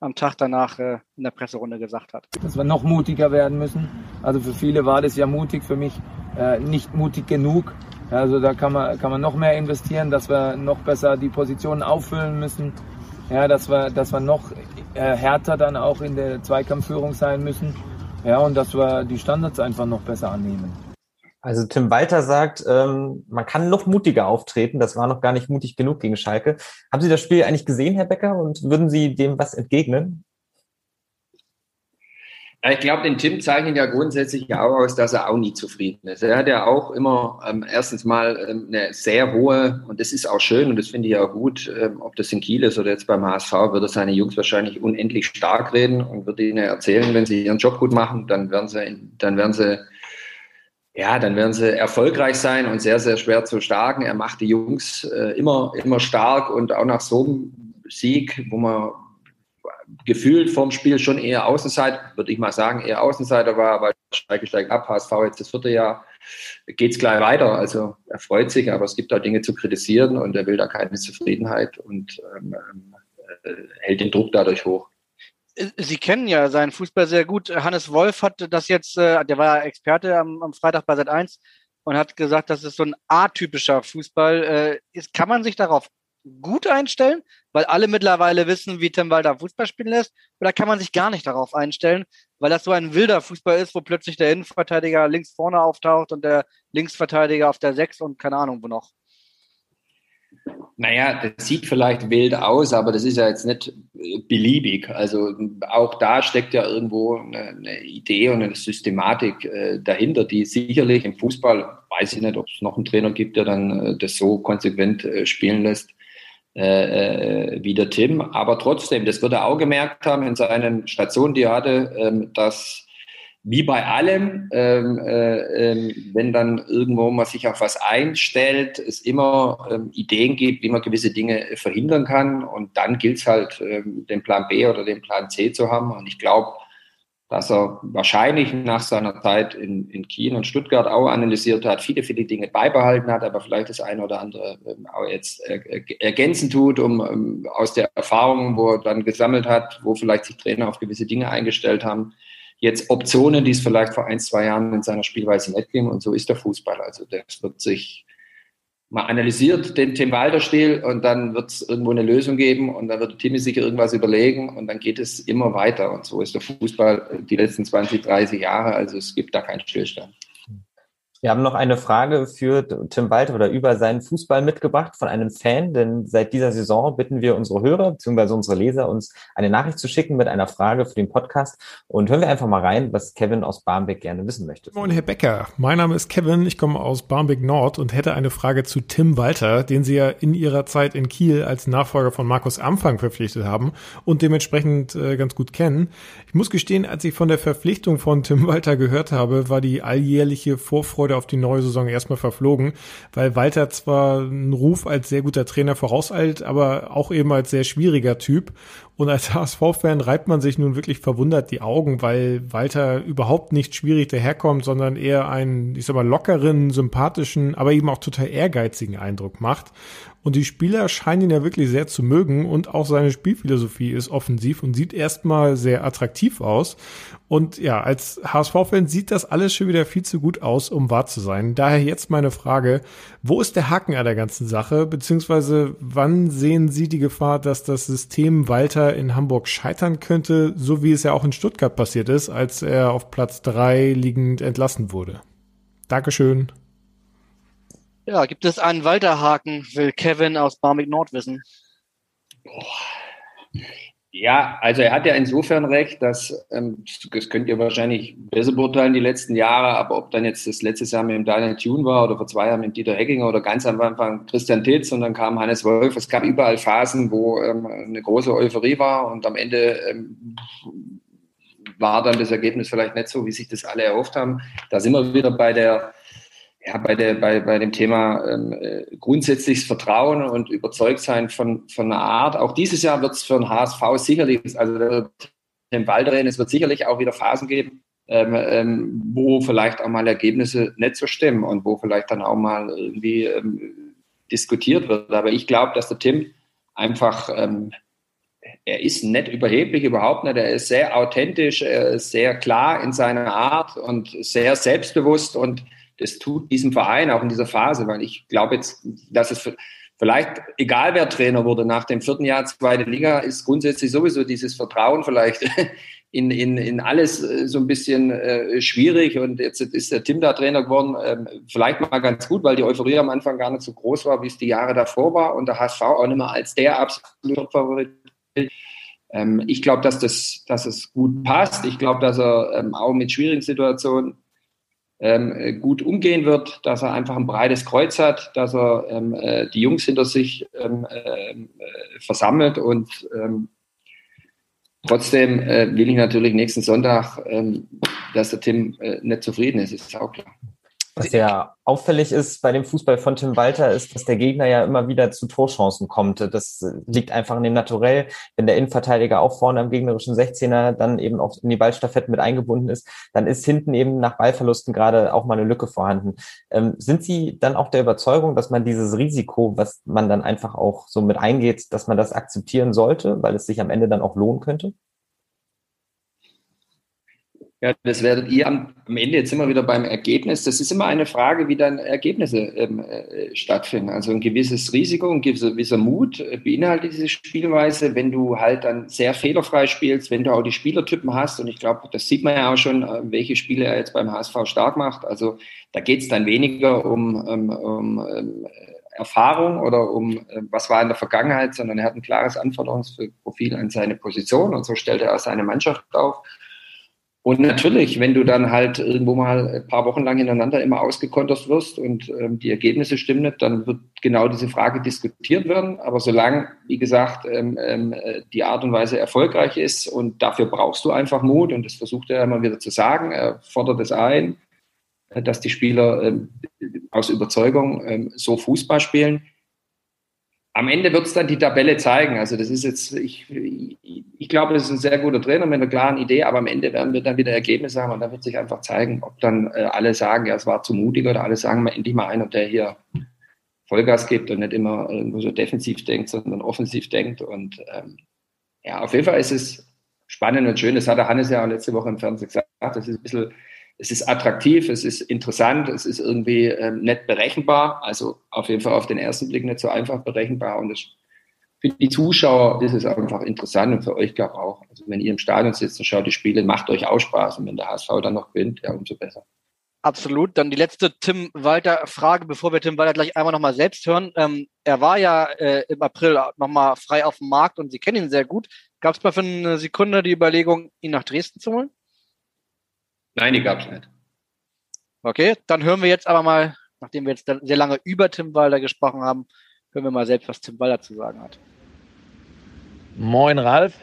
am Tag danach in der Presserunde gesagt hat. Dass wir noch mutiger werden müssen. Also für viele war das ja mutig, für mich nicht mutig genug. Also da kann man noch mehr investieren, dass wir noch besser die Positionen auffüllen müssen. Ja, dass wir noch härter dann auch in der Zweikampfführung sein müssen. Ja, und dass wir die Standards einfach noch besser annehmen. Also Tim Walter sagt, man kann noch mutiger auftreten. Das war noch gar nicht mutig genug gegen Schalke. Haben Sie das Spiel eigentlich gesehen, Herr Becker? Und würden Sie dem was entgegnen? Ja, ich glaube, den Tim zeichnet ja grundsätzlich auch aus, dass er auch nie zufrieden ist. Er hat ja auch immer erstens mal eine sehr hohe, und das ist auch schön und das finde ich auch gut, ob das in Kiel ist oder jetzt beim HSV, wird er seine Jungs wahrscheinlich unendlich stark reden und wird ihnen erzählen, wenn sie ihren Job gut machen, dann werden sie erfolgreich sein und sehr, sehr schwer zu schlagen. Er macht die Jungs immer stark und auch nach so einem Sieg, wo man gefühlt vorm Spiel schon eher Außenseiter, würde ich mal sagen, eher Außenseiter war, weil Schalke steigt ab, HSV jetzt das 4. Jahr, geht's gleich weiter. Also er freut sich, aber es gibt auch Dinge zu kritisieren und er will da keine Zufriedenheit und hält den Druck dadurch hoch. Sie kennen ja seinen Fußball sehr gut. Hannes Wolf hat das jetzt, der war ja Experte am Freitag bei Sat.1 und hat gesagt, das ist so ein atypischer Fußball. Kann man sich darauf gut einstellen, weil alle mittlerweile wissen, wie Tim Walter Fußball spielen lässt, oder kann man sich gar nicht darauf einstellen, weil das so ein wilder Fußball ist, wo plötzlich der Innenverteidiger links vorne auftaucht und der Linksverteidiger auf der 6 und keine Ahnung wo noch? Naja, das sieht vielleicht wild aus, aber das ist ja jetzt nicht beliebig. Also auch da steckt ja irgendwo eine Idee und eine Systematik dahinter, die sicherlich im Fußball, weiß ich nicht, ob es noch einen Trainer gibt, der dann das so konsequent spielen lässt, wie der Tim. Aber trotzdem, das wird er auch gemerkt haben in seinen Stationen, die er hatte, dass wie bei allem, wenn dann irgendwo man sich auf was einstellt, es immer Ideen gibt, wie man gewisse Dinge verhindern kann. Und dann gilt es halt, den Plan B oder den Plan C zu haben. Und ich glaube, dass er wahrscheinlich nach seiner Zeit in Kiel und Stuttgart auch analysiert hat, viele Dinge beibehalten hat, aber vielleicht das eine oder andere auch jetzt ergänzen tut, um aus der Erfahrung, wo er dann gesammelt hat, wo vielleicht sich Trainer auf gewisse Dinge eingestellt haben, jetzt Optionen, die es vielleicht vor 1-2 Jahren in seiner Spielweise nicht geben. Und so ist der Fußball. Also das wird sich mal analysiert, den Tim Walter-Stil, und dann wird es irgendwo eine Lösung geben und dann wird Timmy sich irgendwas überlegen und dann geht es immer weiter. Und so ist der Fußball die letzten 20, 30 Jahre. Also es gibt da keinen Stillstand. Wir haben noch eine Frage für Tim Walter oder über seinen Fußball mitgebracht von einem Fan, denn seit dieser Saison bitten wir unsere Hörer bzw. unsere Leser, uns eine Nachricht zu schicken mit einer Frage für den Podcast, und hören wir einfach mal rein, was Kevin aus Barmbek gerne wissen möchte. Moin, Herr Becker. Mein Name ist Kevin, ich komme aus Barmbek Nord und hätte eine Frage zu Tim Walter, den Sie ja in Ihrer Zeit in Kiel als Nachfolger von Markus Anfang verpflichtet haben und dementsprechend ganz gut kennen. Ich muss gestehen, als ich von der Verpflichtung von Tim Walter gehört habe, war die alljährliche Vorfreude auf die neue Saison erstmal verflogen, weil Walter zwar einen Ruf als sehr guter Trainer vorauseilt, aber auch eben als sehr schwieriger Typ. Und als HSV-Fan reibt man sich nun wirklich verwundert die Augen, weil Walter überhaupt nicht schwierig daherkommt, sondern eher einen, ich sag mal, lockeren, sympathischen, aber eben auch total ehrgeizigen Eindruck macht. Und die Spieler scheinen ihn ja wirklich sehr zu mögen und auch seine Spielphilosophie ist offensiv und sieht erstmal sehr attraktiv aus. Und ja, als HSV-Fan sieht das alles schon wieder viel zu gut aus, um wahr zu sein. Daher jetzt meine Frage, wo ist der Haken an der ganzen Sache, beziehungsweise wann sehen Sie die Gefahr, dass das System Walter in Hamburg scheitern könnte, so wie es ja auch in Stuttgart passiert ist, als er auf Platz 3 liegend entlassen wurde? Dankeschön. Ja, gibt es einen Walter-Haken, will Kevin aus Barmbek Nord wissen. Ja, also er hat ja insofern recht, dass, das könnt ihr wahrscheinlich besser beurteilen die letzten Jahre, aber ob dann jetzt das letztes Jahr mit dem Daniel Thune war oder vor 2 Jahren mit Dieter Heckinger oder ganz am Anfang Christian Titz und dann kam Hannes Wolf, es gab überall Phasen, wo eine große Euphorie war und am Ende war dann das Ergebnis vielleicht nicht so, wie sich das alle erhofft haben. Da sind wir wieder bei dem Thema grundsätzliches Vertrauen und Überzeugtsein von einer Art. Auch dieses Jahr wird es für den HSV sicherlich, also dem Walter, es wird sicherlich auch wieder Phasen geben, wo vielleicht auch mal Ergebnisse nicht so stimmen und wo vielleicht dann auch mal irgendwie diskutiert wird. Aber ich glaube, dass der Tim einfach er ist nicht überheblich, überhaupt nicht. Er ist sehr authentisch, er ist sehr klar in seiner Art und sehr selbstbewusst. Und das tut diesem Verein auch in dieser Phase, weil ich glaube jetzt, dass es vielleicht, egal wer Trainer wurde, nach dem 4. Jahr 2. Liga, ist grundsätzlich sowieso dieses Vertrauen vielleicht in alles so ein bisschen schwierig. Und jetzt ist der Tim da Trainer geworden, vielleicht mal ganz gut, weil die Euphorie am Anfang gar nicht so groß war, wie es die Jahre davor war. Und der HSV auch nicht mehr als der absolute Favorit. Ich glaube, dass es gut passt. Ich glaube, dass er auch mit schwierigen Situationen gut umgehen wird, dass er einfach ein breites Kreuz hat, dass er die Jungs hinter sich versammelt und trotzdem will ich natürlich nächsten Sonntag, dass der Tim nicht zufrieden ist auch klar. Was ja auffällig ist bei dem Fußball von Tim Walter ist, dass der Gegner ja immer wieder zu Torchancen kommt. Das liegt einfach in dem Naturell. Wenn der Innenverteidiger auch vorne am gegnerischen 16er dann eben auch in die Ballstaffetten mit eingebunden ist, dann ist hinten eben nach Ballverlusten gerade auch mal eine Lücke vorhanden. Sind Sie dann auch der Überzeugung, dass man dieses Risiko, was man dann einfach auch so mit eingeht, dass man das akzeptieren sollte, weil es sich am Ende dann auch lohnen könnte? Ja, das werdet ihr am Ende, jetzt sind wir wieder beim Ergebnis. Das ist immer eine Frage, wie dann Ergebnisse stattfinden. Also ein gewisses Risiko, ein gewisser Mut beinhaltet diese Spielweise. Wenn du halt dann sehr fehlerfrei spielst, wenn du auch die Spielertypen hast, und ich glaube, das sieht man ja auch schon, welche Spiele er jetzt beim HSV stark macht. Also da geht es dann weniger um Erfahrung oder um was war in der Vergangenheit, sondern er hat ein klares Anforderungsprofil an seine Position und so stellt er auch seine Mannschaft auf. Und natürlich, wenn du dann halt irgendwo mal ein paar Wochen lang hintereinander immer ausgekontert wirst und die Ergebnisse stimmen nicht, dann wird genau diese Frage diskutiert werden. Aber solange, wie gesagt, die Art und Weise erfolgreich ist und dafür brauchst du einfach Mut, und das versucht er immer wieder zu sagen, er fordert es ein, dass die Spieler aus Überzeugung so Fußball spielen. Am Ende wird es dann die Tabelle zeigen. Also das ist jetzt, ich glaube, das ist ein sehr guter Trainer mit einer klaren Idee, aber am Ende werden wir dann wieder Ergebnisse haben und dann wird sich einfach zeigen, ob dann alle sagen, ja, es war zu mutig, oder alle sagen, endlich mal einer, der hier Vollgas gibt und nicht immer nur so defensiv denkt, sondern offensiv denkt. Und ja, auf jeden Fall ist es spannend und schön. Das hat der Hannes ja auch letzte Woche im Fernsehen gesagt. Das ist ein bisschen, es ist attraktiv, es ist interessant, es ist irgendwie nicht berechenbar, also auf jeden Fall auf den ersten Blick nicht so einfach berechenbar, und das, für die Zuschauer ist es einfach interessant und für euch glaube ich auch. Also wenn ihr im Stadion sitzt und schaut die Spiele, macht euch auch Spaß, und wenn der HSV dann noch gewinnt, ja, umso besser. Absolut. Dann die letzte Tim Walter-Frage, bevor wir Tim Walter gleich einmal nochmal selbst hören. Er war ja im April nochmal frei auf dem Markt und Sie kennen ihn sehr gut. Gab es mal für eine Sekunde die Überlegung, ihn nach Dresden zu holen? Nein, die gab es nicht. Okay, dann hören wir jetzt aber mal, nachdem wir jetzt sehr lange über Tim Walter gesprochen haben, hören wir mal selbst, was Tim Walter zu sagen hat. Moin Ralf,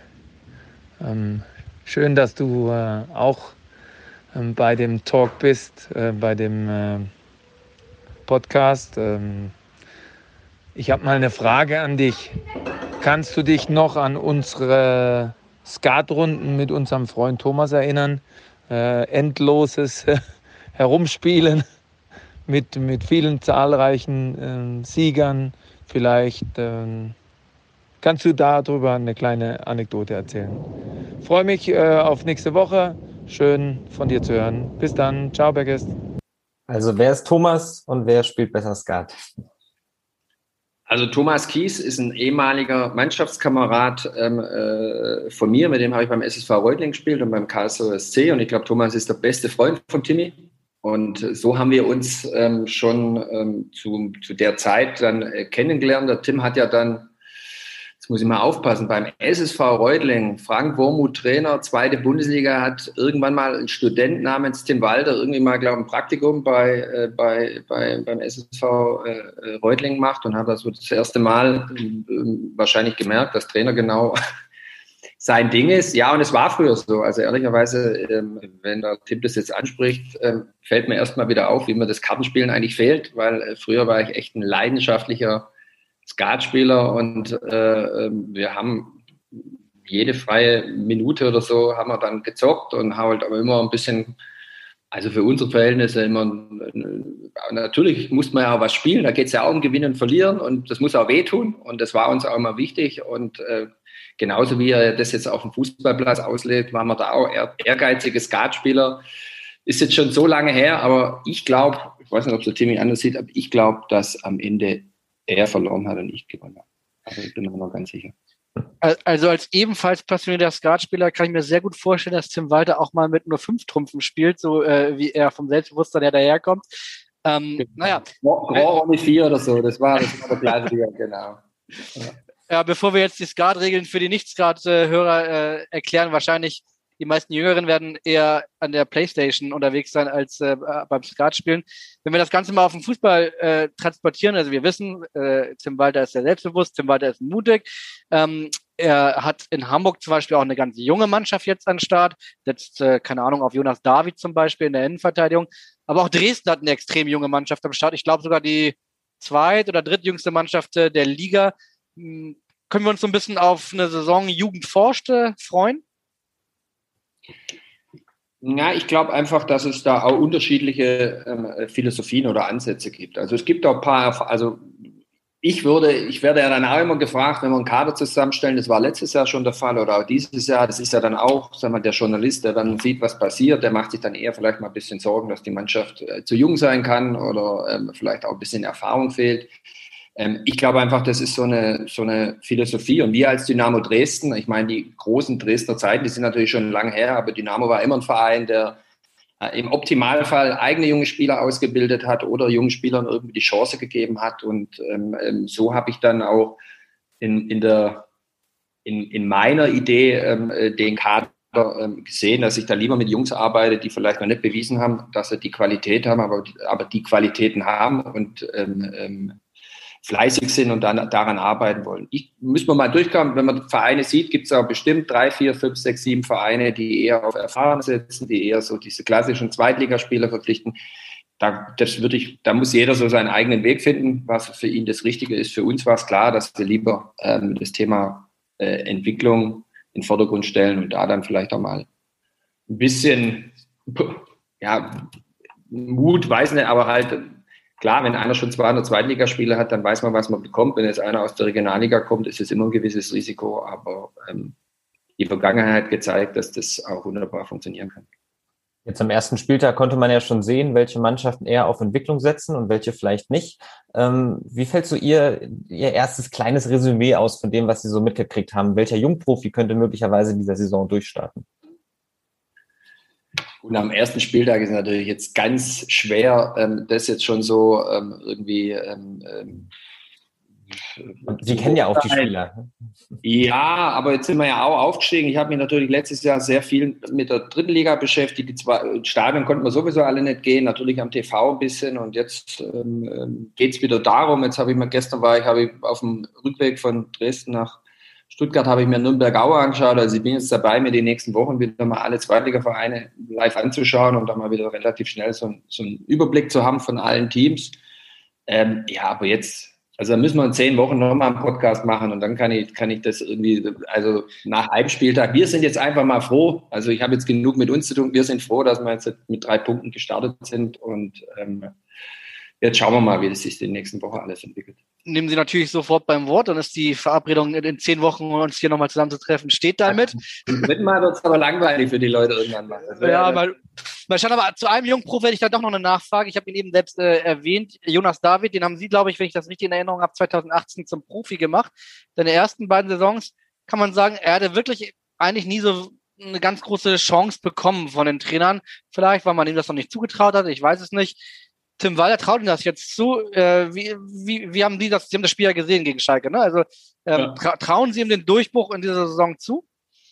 schön, dass du auch bei dem Talk bist, bei dem Podcast. Ich habe mal eine Frage an dich. Kannst du dich noch an unsere Skatrunden mit unserem Freund Thomas erinnern? Endloses Herumspielen mit vielen zahlreichen Siegern. Vielleicht kannst du darüber eine kleine Anekdote erzählen. Freue mich auf nächste Woche. Schön von dir zu hören. Bis dann. Ciao, Bergest. Also wer ist Thomas und wer spielt besser Skat? Also Thomas Kies ist ein ehemaliger Mannschaftskamerad von mir, mit dem habe ich beim SSV Reutlingen gespielt und beim Karlsruher SC, und ich glaube, Thomas ist der beste Freund von Timmy, und so haben wir uns schon zu der Zeit dann kennengelernt. Der Tim hat ja dann, jetzt muss ich mal aufpassen, beim SSV Reutlingen, Frank Wormuth Trainer, 2. Bundesliga, hat irgendwann mal ein Student namens Tim Walter irgendwie mal, glaube ich, ein Praktikum beim SSV Reutlingen gemacht und hat das so das erste Mal wahrscheinlich gemerkt, dass Trainer genau sein Ding ist. Ja, und es war früher so. Also ehrlicherweise, wenn der Tim das jetzt anspricht, fällt mir erstmal wieder auf, wie mir das Kartenspielen eigentlich fehlt, weil früher war ich echt ein leidenschaftlicher Skatspieler, und wir haben jede freie Minute oder so haben wir dann gezockt und haben halt aber immer ein bisschen, also für unsere Verhältnisse immer, natürlich muss man ja auch was spielen, da geht es ja auch um Gewinnen und Verlieren, und das muss auch wehtun, und das war uns auch immer wichtig, und genauso wie er das jetzt auf dem Fußballplatz auslebt, waren wir da auch ehrgeizige Skatspieler. Ist jetzt schon so lange her, aber ich glaube, ich weiß nicht, ob es der Timmy anders sieht, aber ich glaube, dass am Ende er verloren hat und ich gewonnen habe. Also ich bin mir noch ganz sicher. Also als ebenfalls passionierter Skatspieler kann ich mir sehr gut vorstellen, dass Tim Walter auch mal mit nur 5 Trumpfen spielt, so wie er vom Selbstbewusstsein her daherkommt. Naja. Grand mit 4 oder so, das war der Klassiker, genau. Ja, bevor wir jetzt die Skat-Regeln für die Nicht-Skat-Hörer erklären, wahrscheinlich die meisten Jüngeren werden eher an der Playstation unterwegs sein als beim Skatspielen. Wenn wir das Ganze mal auf den Fußball transportieren, also wir wissen, Tim Walter ist sehr selbstbewusst, Tim Walter ist mutig. Er hat in Hamburg zum Beispiel auch eine ganz junge Mannschaft jetzt an den Start, setzt, keine Ahnung, auf Jonas David zum Beispiel in der Innenverteidigung. Aber auch Dresden hat eine extrem junge Mannschaft am Start. Ich glaube sogar die zweit- oder drittjüngste Mannschaft der Liga. Können wir uns so ein bisschen auf eine Saison Jugendforscht freuen? Ja, ich glaube einfach, dass es da auch unterschiedliche Philosophien oder Ansätze gibt. Also es gibt auch ein paar, also ich werde ja dann auch immer gefragt, wenn wir einen Kader zusammenstellen, das war letztes Jahr schon der Fall oder auch dieses Jahr, das ist ja dann auch, sagen wir, der Journalist, der dann sieht, was passiert, der macht sich dann eher vielleicht mal ein bisschen Sorgen, dass die Mannschaft zu jung sein kann oder vielleicht auch ein bisschen Erfahrung fehlt. Ich glaube einfach, das ist so eine Philosophie. Und wir als Dynamo Dresden, ich meine, die großen Dresdner Zeiten, die sind natürlich schon lange her, aber Dynamo war immer ein Verein, der im Optimalfall eigene junge Spieler ausgebildet hat oder jungen Spielern irgendwie die Chance gegeben hat. Und so habe ich dann auch in meiner Idee den Kader gesehen, dass ich da lieber mit Jungs arbeite, die vielleicht noch nicht bewiesen haben, dass sie die Qualität haben, aber die Qualitäten haben und fleißig sind und dann daran arbeiten wollen. Müssen wir mal durchkommen, wenn man Vereine sieht, gibt es auch bestimmt 3, 4, 5, 6, 7 Vereine, die eher auf Erfahrung setzen, die eher so diese klassischen Zweitligaspieler verpflichten. Da muss jeder so seinen eigenen Weg finden, was für ihn das Richtige ist. Für uns war es klar, dass wir lieber das Thema Entwicklung in den Vordergrund stellen und da dann vielleicht auch mal ein bisschen Mut, weiß nicht, aber halt klar, wenn einer schon 200 Zweitligaspiele hat, dann weiß man, was man bekommt. Wenn jetzt einer aus der Regionalliga kommt, ist es immer ein gewisses Risiko. Aber die Vergangenheit hat gezeigt, dass das auch wunderbar funktionieren kann. Jetzt am ersten Spieltag konnte man ja schon sehen, welche Mannschaften eher auf Entwicklung setzen und welche vielleicht nicht. Wie fällt so Ihr erstes kleines Resümee aus von dem, was Sie so mitgekriegt haben? Welcher Jungprofi könnte möglicherweise in dieser Saison durchstarten? Und am ersten Spieltag ist natürlich jetzt ganz schwer, das jetzt schon so irgendwie. Sie kennen ja auch die Spieler. Ja, aber jetzt sind wir ja auch aufgestiegen. Ich habe mich natürlich letztes Jahr sehr viel mit der dritten Liga beschäftigt. Die Stadien konnten wir sowieso alle nicht gehen, natürlich am TV ein bisschen. Und jetzt geht es wieder darum. Jetzt habe ich auf dem Rückweg von Dresden nach Stuttgart habe ich mir Nürnberg-Aue angeschaut. Also ich bin jetzt dabei, mir die nächsten Wochen wieder mal alle Zweitliga-Vereine live anzuschauen und dann mal wieder relativ schnell so einen Überblick zu haben von allen Teams. Aber jetzt, also da müssen wir in 10 Wochen nochmal einen Podcast machen und dann kann ich das irgendwie, also nach einem Spieltag, wir sind jetzt einfach mal froh, also ich habe jetzt genug mit uns zu tun, wir sind froh, dass wir jetzt mit 3 Punkten gestartet sind und jetzt schauen wir mal, wie das sich in den nächsten Wochen alles entwickelt. Nehmen Sie natürlich sofort beim Wort, dann ist die Verabredung in 10 Wochen, uns hier nochmal zusammenzutreffen, steht damit. Mit mal wird es aber langweilig für die Leute irgendwann mal. Ja, mal schauen, aber zu einem Jungprofi hätte ich da doch noch eine Nachfrage. Ich habe ihn eben selbst erwähnt, Jonas David, den haben Sie, glaube ich, wenn ich das richtig in Erinnerung habe, 2018 zum Profi gemacht. Seine ersten beiden Saisons, kann man sagen, er hatte wirklich eigentlich nie so eine ganz große Chance bekommen von den Trainern. Vielleicht, weil man ihm das noch nicht zugetraut hat, ich weiß es nicht. Tim Walter traut Ihnen das jetzt zu. Wie haben Sie das? Sie haben das Spiel ja gesehen gegen Schalke, ne? Also trauen Sie ihm den Durchbruch in dieser Saison zu?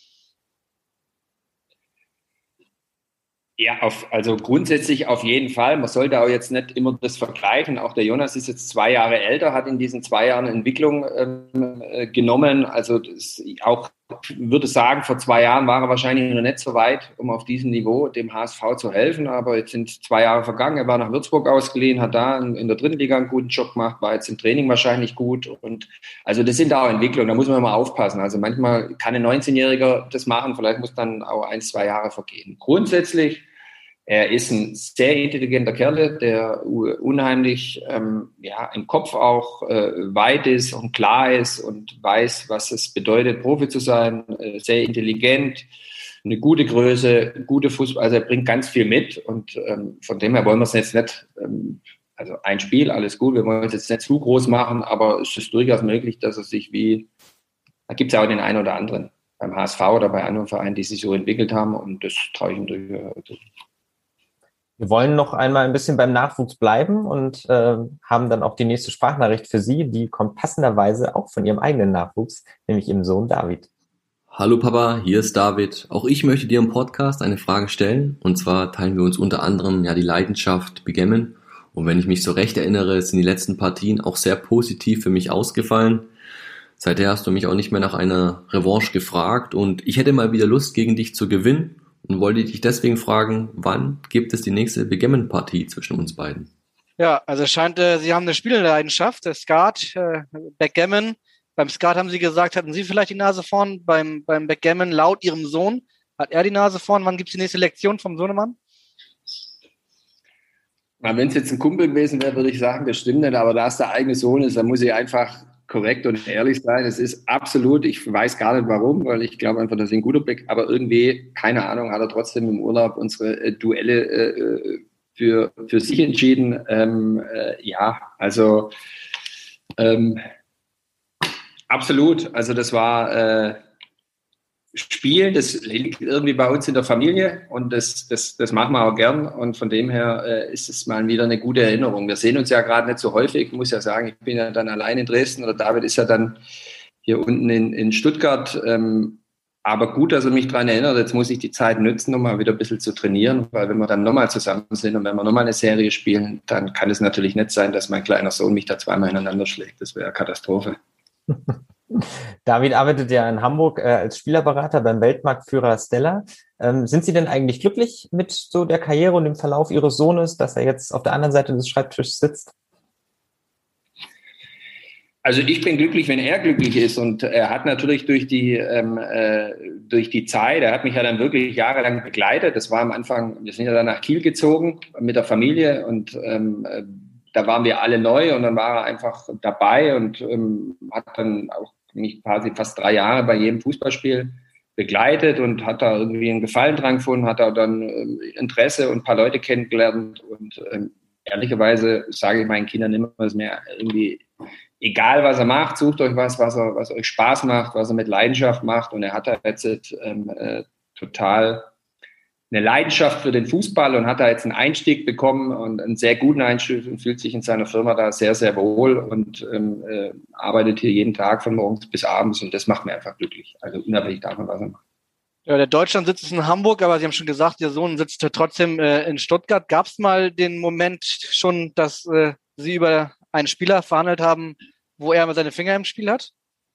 Ja, also grundsätzlich auf jeden Fall. Man sollte auch jetzt nicht immer das vergleichen. Auch der Jonas ist jetzt 2 Jahre älter, hat in diesen 2 Jahren Entwicklung genommen. Also auch würde sagen, vor 2 Jahren war er wahrscheinlich noch nicht so weit, um auf diesem Niveau dem HSV zu helfen. Aber jetzt sind 2 Jahre vergangen. Er war nach Würzburg ausgeliehen, hat da in der dritten Liga einen guten Job gemacht, war jetzt im Training wahrscheinlich gut. Und also das sind auch Entwicklungen, da muss man mal aufpassen. Also manchmal kann ein 19-Jähriger das machen, vielleicht muss dann auch 1, 2 Jahre vergehen. Grundsätzlich Er ist ein sehr intelligenter Kerl, der unheimlich im Kopf auch weit ist und klar ist und weiß, was es bedeutet, Profi zu sein. Sehr intelligent, eine gute Größe, gute Fußball. Also er bringt ganz viel mit und von dem her wollen wir es jetzt nicht, also ein Spiel, alles gut, wir wollen es jetzt nicht zu groß machen, aber es ist durchaus möglich, dass er sich da gibt es ja auch den einen oder anderen beim HSV oder bei anderen Vereinen, die sich so entwickelt haben und das traue ich ihm durch. Wir wollen noch einmal ein bisschen beim Nachwuchs bleiben und haben dann auch die nächste Sprachnachricht für Sie. Die kommt passenderweise auch von Ihrem eigenen Nachwuchs, nämlich Ihrem Sohn David. Hallo Papa, hier ist David. Auch ich möchte dir im Podcast eine Frage stellen. Und zwar teilen wir uns unter anderem die Leidenschaft Backgammon. Und wenn ich mich so recht erinnere, sind die letzten Partien auch sehr positiv für mich ausgefallen. Seither hast du mich auch nicht mehr nach einer Revanche gefragt. Und ich hätte mal wieder Lust, gegen dich zu gewinnen. Und wollte dich deswegen fragen, wann gibt es die nächste Backgammon-Partie zwischen uns beiden? Ja, also es scheint, Sie haben eine Spielleidenschaft, der Skat, Backgammon. Beim Skat haben Sie gesagt, hatten Sie vielleicht die Nase vorn. Beim Backgammon laut Ihrem Sohn hat er die Nase vorn. Wann gibt es die nächste Lektion vom Sohnemann? Wenn es jetzt ein Kumpel gewesen wäre, würde ich sagen, das stimmt nicht. Aber da es der eigene Sohn ist, dann muss ich einfach korrekt und ehrlich sein. Es ist absolut, ich weiß gar nicht warum, weil ich glaube einfach, dass ich ein guter Back, aber irgendwie, keine Ahnung, hat er trotzdem im Urlaub unsere Duelle für sich entschieden. Absolut. Also das war Spielen, das liegt irgendwie bei uns in der Familie und das machen wir auch gern und von dem her ist es mal wieder eine gute Erinnerung. Wir sehen uns ja gerade nicht so häufig, ich muss ja sagen, ich bin ja dann allein in Dresden oder David ist ja dann hier unten in Stuttgart, aber gut, dass er mich daran erinnert, jetzt muss ich die Zeit nutzen, um mal wieder ein bisschen zu trainieren, weil wenn wir dann nochmal zusammen sind und wenn wir nochmal eine Serie spielen, dann kann es natürlich nicht sein, dass mein kleiner Sohn mich da zweimal hintereinander schlägt, das wäre eine Katastrophe. David arbeitet ja in Hamburg als Spielerberater beim Weltmarktführer Stella. Sind Sie denn eigentlich glücklich mit so der Karriere und dem Verlauf Ihres Sohnes, dass er jetzt auf der anderen Seite des Schreibtischs sitzt? Also ich bin glücklich, wenn er glücklich ist und er hat natürlich durch die Zeit, er hat mich ja dann wirklich jahrelang begleitet. Das war am Anfang, wir sind ja dann nach Kiel gezogen mit der Familie und da waren wir alle neu und dann war er einfach dabei und hat dann auch mich quasi fast 3 Jahre bei jedem Fußballspiel begleitet und hat da irgendwie einen Gefallen dran gefunden, hat da dann Interesse und ein paar Leute kennengelernt und ehrlicherweise sage ich meinen Kindern immer, es ist mir irgendwie egal, was er macht, sucht euch was euch Spaß macht, was er mit Leidenschaft macht und er hat da jetzt total eine Leidenschaft für den Fußball und hat da jetzt einen Einstieg bekommen und einen sehr guten Einstieg und fühlt sich in seiner Firma da sehr, sehr wohl und arbeitet hier jeden Tag von morgens bis abends und das macht mir einfach glücklich, also unabhängig davon, was er macht. Ja, der Deutschlandsitz ist in Hamburg, aber Sie haben schon gesagt, Ihr Sohn sitzt trotzdem in Stuttgart. Gab es mal den Moment schon, dass Sie über einen Spieler verhandelt haben, wo er seine Finger im Spiel hat?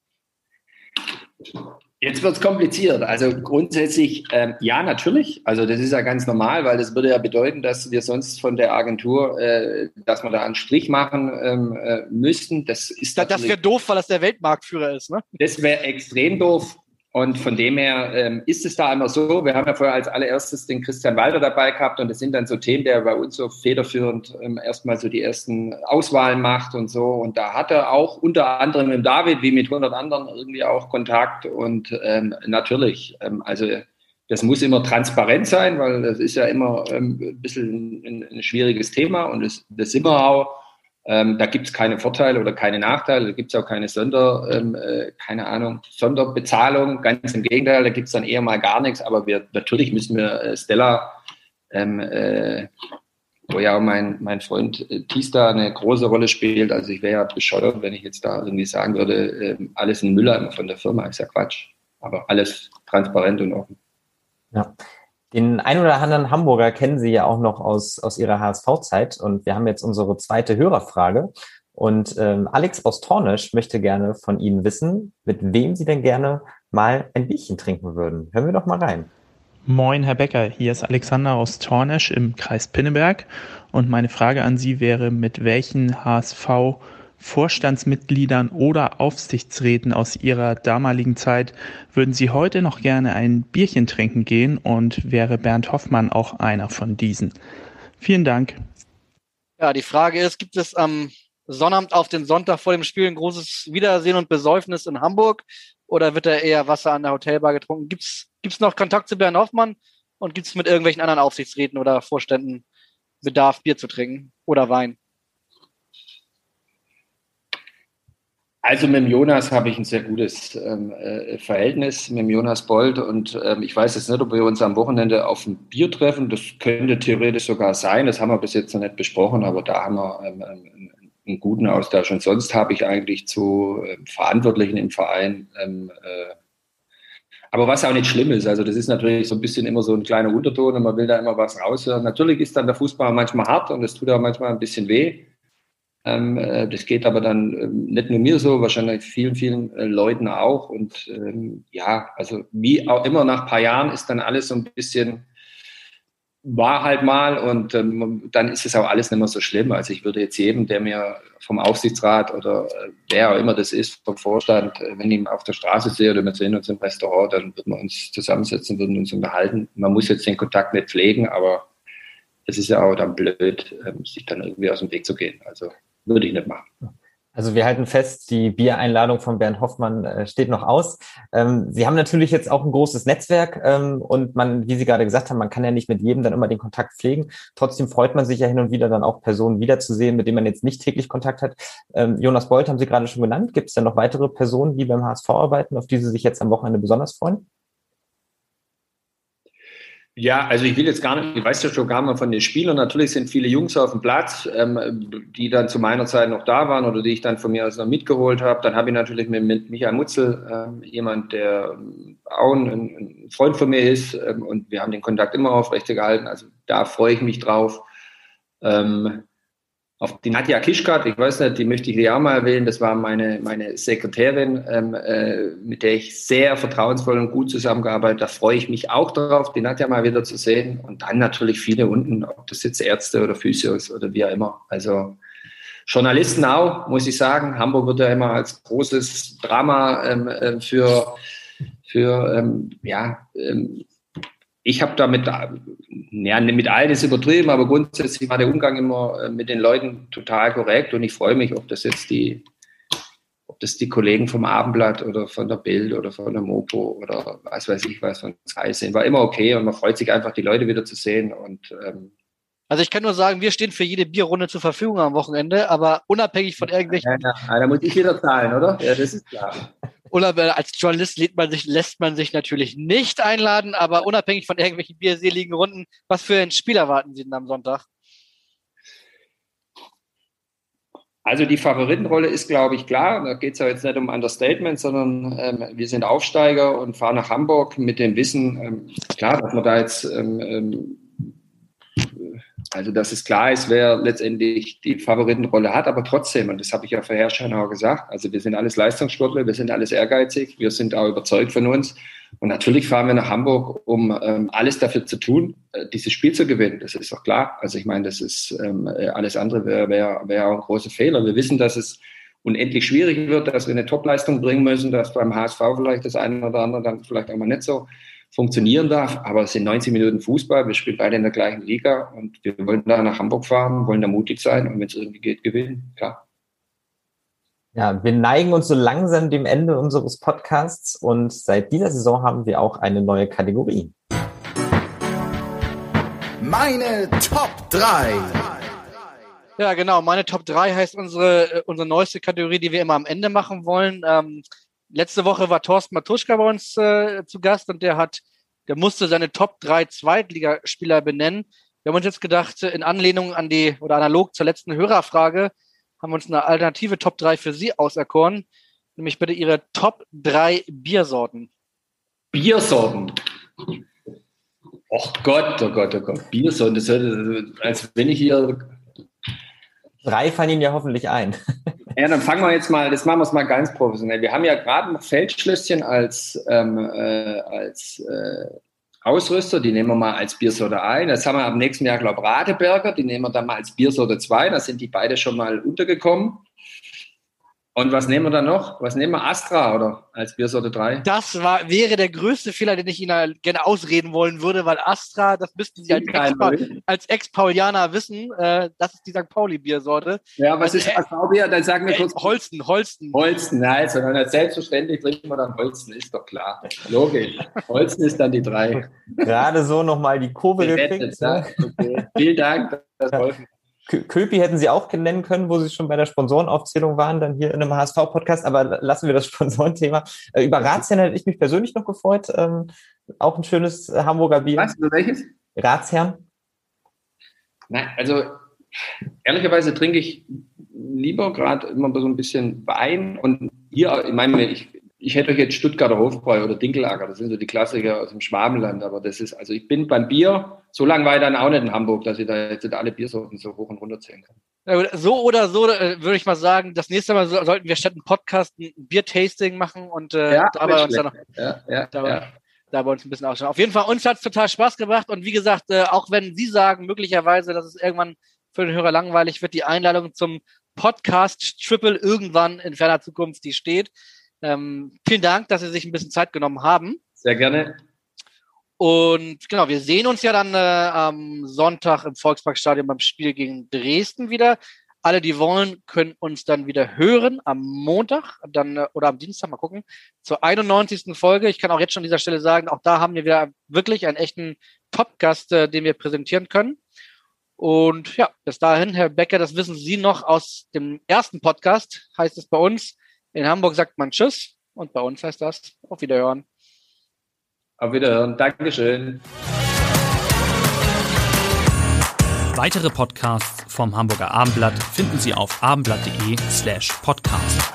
Jetzt wird es kompliziert. Also grundsätzlich, ja, natürlich. Also das ist ja ganz normal, weil das würde ja bedeuten, dass wir sonst von der Agentur, dass wir da einen Strich machen müssten. Das wäre doof, weil das der Weltmarktführer ist, ne? Das wäre extrem doof. Und von dem her ist es da immer so, wir haben ja vorher als allererstes den Christian Walter dabei gehabt und das sind dann so Themen, der bei uns so federführend erstmal so die ersten Auswahlen macht und so. Und da hat er auch unter anderem mit David, wie mit 100 anderen, irgendwie auch Kontakt. Und natürlich, also das muss immer transparent sein, weil das ist ja immer ein bisschen ein schwieriges Thema und das sind wir auch. Da gibt es keine Vorteile oder keine Nachteile, da gibt es auch keine Sonderbezahlung, ganz im Gegenteil, da gibt es dann eher mal gar nichts, aber natürlich müssen wir Stella, wo ja auch mein Freund Thies da eine große Rolle spielt, also ich wäre ja bescheuert, wenn ich jetzt da irgendwie sagen würde, alles ein Mülleimer von der Firma, ist ja Quatsch, aber alles transparent und offen. Ja. Den ein oder anderen Hamburger kennen Sie ja auch noch aus Ihrer HSV-Zeit und wir haben jetzt unsere zweite Hörerfrage und Alex aus Tornisch möchte gerne von Ihnen wissen, mit wem Sie denn gerne mal ein Bierchen trinken würden. Hören wir doch mal rein. Moin, Herr Becker, hier ist Alexander aus Tornisch im Kreis Pinneberg und meine Frage an Sie wäre, mit welchen HSV Vorstandsmitgliedern oder Aufsichtsräten aus Ihrer damaligen Zeit würden Sie heute noch gerne ein Bierchen trinken gehen und wäre Bernd Hoffmann auch einer von diesen? Vielen Dank. Ja, die Frage ist, gibt es am Sonnabend auf den Sonntag vor dem Spiel ein großes Wiedersehen und Besäufnis in Hamburg oder wird da eher Wasser an der Hotelbar getrunken? Gibt's noch Kontakt zu Bernd Hoffmann und gibt es mit irgendwelchen anderen Aufsichtsräten oder Vorständen Bedarf, Bier zu trinken oder Wein? Also mit dem Jonas habe ich ein sehr gutes Verhältnis, mit dem Jonas Bold, und ich weiß jetzt nicht, ob wir uns am Wochenende auf ein Bier treffen. Das könnte theoretisch sogar sein, das haben wir bis jetzt noch nicht besprochen, aber da haben wir einen guten Austausch. Und sonst habe ich eigentlich zu Verantwortlichen im Verein, aber was auch nicht schlimm ist, also das ist natürlich so ein bisschen immer so ein kleiner Unterton und man will da immer was raushören. Natürlich ist dann der Fußball manchmal hart und es tut auch manchmal ein bisschen weh. Das geht aber dann nicht nur mir so, wahrscheinlich vielen Leuten auch. Und ja, also wie auch immer, nach ein paar Jahren ist dann alles so ein bisschen, war halt mal, und dann ist es auch alles nicht mehr so schlimm. Also ich würde jetzt jedem, der mir vom Aufsichtsrat oder wer auch immer das ist, vom Vorstand, wenn ich ihn auf der Straße sehe oder wir sehen uns im Restaurant, dann würden wir uns zusammensetzen, würden uns unterhalten. Man muss jetzt den Kontakt nicht pflegen, aber es ist ja auch dann blöd, sich dann irgendwie aus dem Weg zu gehen. Also würde ich nicht machen. Also wir halten fest, die Biereinladung von Bernd Hoffmann steht noch aus. Sie haben natürlich jetzt auch ein großes Netzwerk und man, wie Sie gerade gesagt haben, man kann ja nicht mit jedem dann immer den Kontakt pflegen. Trotzdem freut man sich ja hin und wieder dann auch Personen wiederzusehen, mit denen man jetzt nicht täglich Kontakt hat. Jonas Bold haben Sie gerade schon genannt. Gibt es denn noch weitere Personen, die beim HSV arbeiten, auf die Sie sich jetzt am Wochenende besonders freuen? Ja, also ich will jetzt gar nicht, ich weiß ja schon gar mal von den Spielern, natürlich sind viele Jungs auf dem Platz, die dann zu meiner Zeit noch da waren oder die ich dann von mir aus noch mitgeholt habe. Dann habe ich natürlich mit Michael Mutzel jemand, der auch ein Freund von mir ist, und wir haben den Kontakt immer aufrechtergehalten, also da freue ich mich drauf. Auf die Nadja Kischkat, ich weiß nicht, die möchte ich hier auch mal erwähnen, das war meine Sekretärin, mit der ich sehr vertrauensvoll und gut zusammengearbeitet habe. Da freue ich mich auch darauf, die Nadja mal wieder zu sehen. Und dann natürlich viele unten, ob das jetzt Ärzte oder Physios oder wie auch immer. Also Journalisten auch, muss ich sagen. Hamburg wird ja immer als großes Drama ich habe damit, mit allen ist übertrieben, aber grundsätzlich war der Umgang immer mit den Leuten total korrekt und ich freue mich, ob das die Kollegen vom Abendblatt oder von der Bild oder von der Mopo oder was weiß ich was von Sky sind. War immer okay und man freut sich einfach, die Leute wieder zu sehen. Und also ich kann nur sagen, wir stehen für jede Bierrunde zur Verfügung am Wochenende, aber unabhängig von irgendwelchen... Ja, da muss ich wieder zahlen, oder? Ja, das ist klar. Als Journalist lässt man sich natürlich nicht einladen, aber unabhängig von irgendwelchen bierseligen Runden, was für ein Spiel erwarten Sie denn am Sonntag? Also die Favoritenrolle ist, glaube ich, klar. Da geht es ja jetzt nicht um Understatement, sondern wir sind Aufsteiger und fahren nach Hamburg mit dem Wissen, klar, dass man da jetzt... Also, dass es klar ist, wer letztendlich die Favoritenrolle hat, aber trotzdem, und das habe ich ja vorher schon auch gesagt, also wir sind alles Leistungssportler, wir sind alles ehrgeizig, wir sind auch überzeugt von uns und natürlich fahren wir nach Hamburg, um alles dafür zu tun, dieses Spiel zu gewinnen, das ist doch klar. Also ich meine, das ist alles andere wäre auch ein großer Fehler. Wir wissen, dass es unendlich schwierig wird, dass wir eine Topleistung bringen müssen, dass beim HSV vielleicht das eine oder andere dann vielleicht auch mal nicht so funktionieren darf, aber es sind 90 Minuten Fußball, wir spielen beide in der gleichen Liga und wir wollen da nach Hamburg fahren, wollen da mutig sein und wenn es irgendwie geht, gewinnen, klar. Ja, wir neigen uns so langsam dem Ende unseres Podcasts und seit dieser Saison haben wir auch eine neue Kategorie. Meine Top 3. Ja, genau, meine Top 3 heißt unsere neueste Kategorie, die wir immer am Ende machen wollen. Letzte Woche war Thorsten Matuschka bei uns zu Gast und der musste seine Top 3 Zweitligaspieler benennen. Wir haben uns jetzt gedacht, in Anlehnung an oder analog zur letzten Hörerfrage, haben wir uns eine alternative Top 3 für Sie auserkoren. Nämlich bitte Ihre Top 3 Biersorten. Biersorten? Och Gott, oh Gott, oh Gott. Biersorten, das hört, als wenn ich hier... 3 fallen Ihnen ja hoffentlich ein. Ja, dann fangen wir jetzt mal, das machen wir es mal ganz professionell. Wir haben ja gerade noch Feldschlösschen als Ausrüster, die nehmen wir mal als Biersorte ein. Jetzt haben wir ab nächsten Jahr, glaube ich, Radeberger, die nehmen wir dann mal als Biersorte 2, da sind die beide schon mal untergekommen. Und was nehmen wir dann noch? Was nehmen wir? Astra oder als Biersorte 3? Das wäre der größte Fehler, den ich Ihnen gerne ausreden wollen würde, weil Astra, das müssten Sie als Ex-Paulianer wissen, das ist die St. Pauli-Biersorte. Ja, was ist HSV-Bier? Dann sagen wir kurz. Holsten. Holsten, also dann selbstverständlich trinken wir dann Holsten, ist doch klar. Logisch. Holsten ist dann die 3. Gerade so nochmal die Kurve gekriegt. Okay. Vielen Dank, das geholfen. Köpi hätten Sie auch nennen können, wo Sie schon bei der Sponsorenaufzählung waren, dann hier in einem HSV-Podcast, aber lassen wir das Sponsorenthema. Über Ratsherrn hätte ich mich persönlich noch gefreut. Auch ein schönes Hamburger Bier. Was? Über welches? Ratsherrn? Nein, also ehrlicherweise trinke ich lieber gerade immer so ein bisschen Wein und hier, ich hätte euch jetzt Stuttgarter Hofbräu oder Dinkelacker, das sind so die Klassiker aus dem Schwabenland, aber das ist, also ich bin beim Bier, so lange war ich dann auch nicht in Hamburg, dass ich da jetzt alle Biersorten so hoch und runter zählen kann. Ja, so oder so würde ich mal sagen, das nächste Mal sollten wir statt einem Podcast ein Bier-Tasting machen und dabei uns dann noch da bei uns ein bisschen ausschauen. Auf jeden Fall, uns hat es total Spaß gemacht und wie gesagt, auch wenn Sie sagen, möglicherweise, dass es irgendwann für den Hörer langweilig wird, die Einladung zum Podcast Triple irgendwann in ferner Zukunft, die steht. Vielen Dank, dass Sie sich ein bisschen Zeit genommen haben. Sehr gerne. Und genau, wir sehen uns ja dann am Sonntag im Volksparkstadion beim Spiel gegen Dresden wieder. Alle, die wollen, können uns dann wieder hören am Montag dann oder am Dienstag, mal gucken, zur 91. Folge. Ich kann auch jetzt schon an dieser Stelle sagen, auch da haben wir wieder wirklich einen echten Top-Gast, den wir präsentieren können. Und ja, bis dahin, Herr Becker, das wissen Sie noch aus dem ersten Podcast, heißt es bei uns. In Hamburg sagt man Tschüss und bei uns heißt das auf Wiederhören. Auf Wiederhören. Dankeschön. Weitere Podcasts vom Hamburger Abendblatt finden Sie auf abendblatt.de/podcast.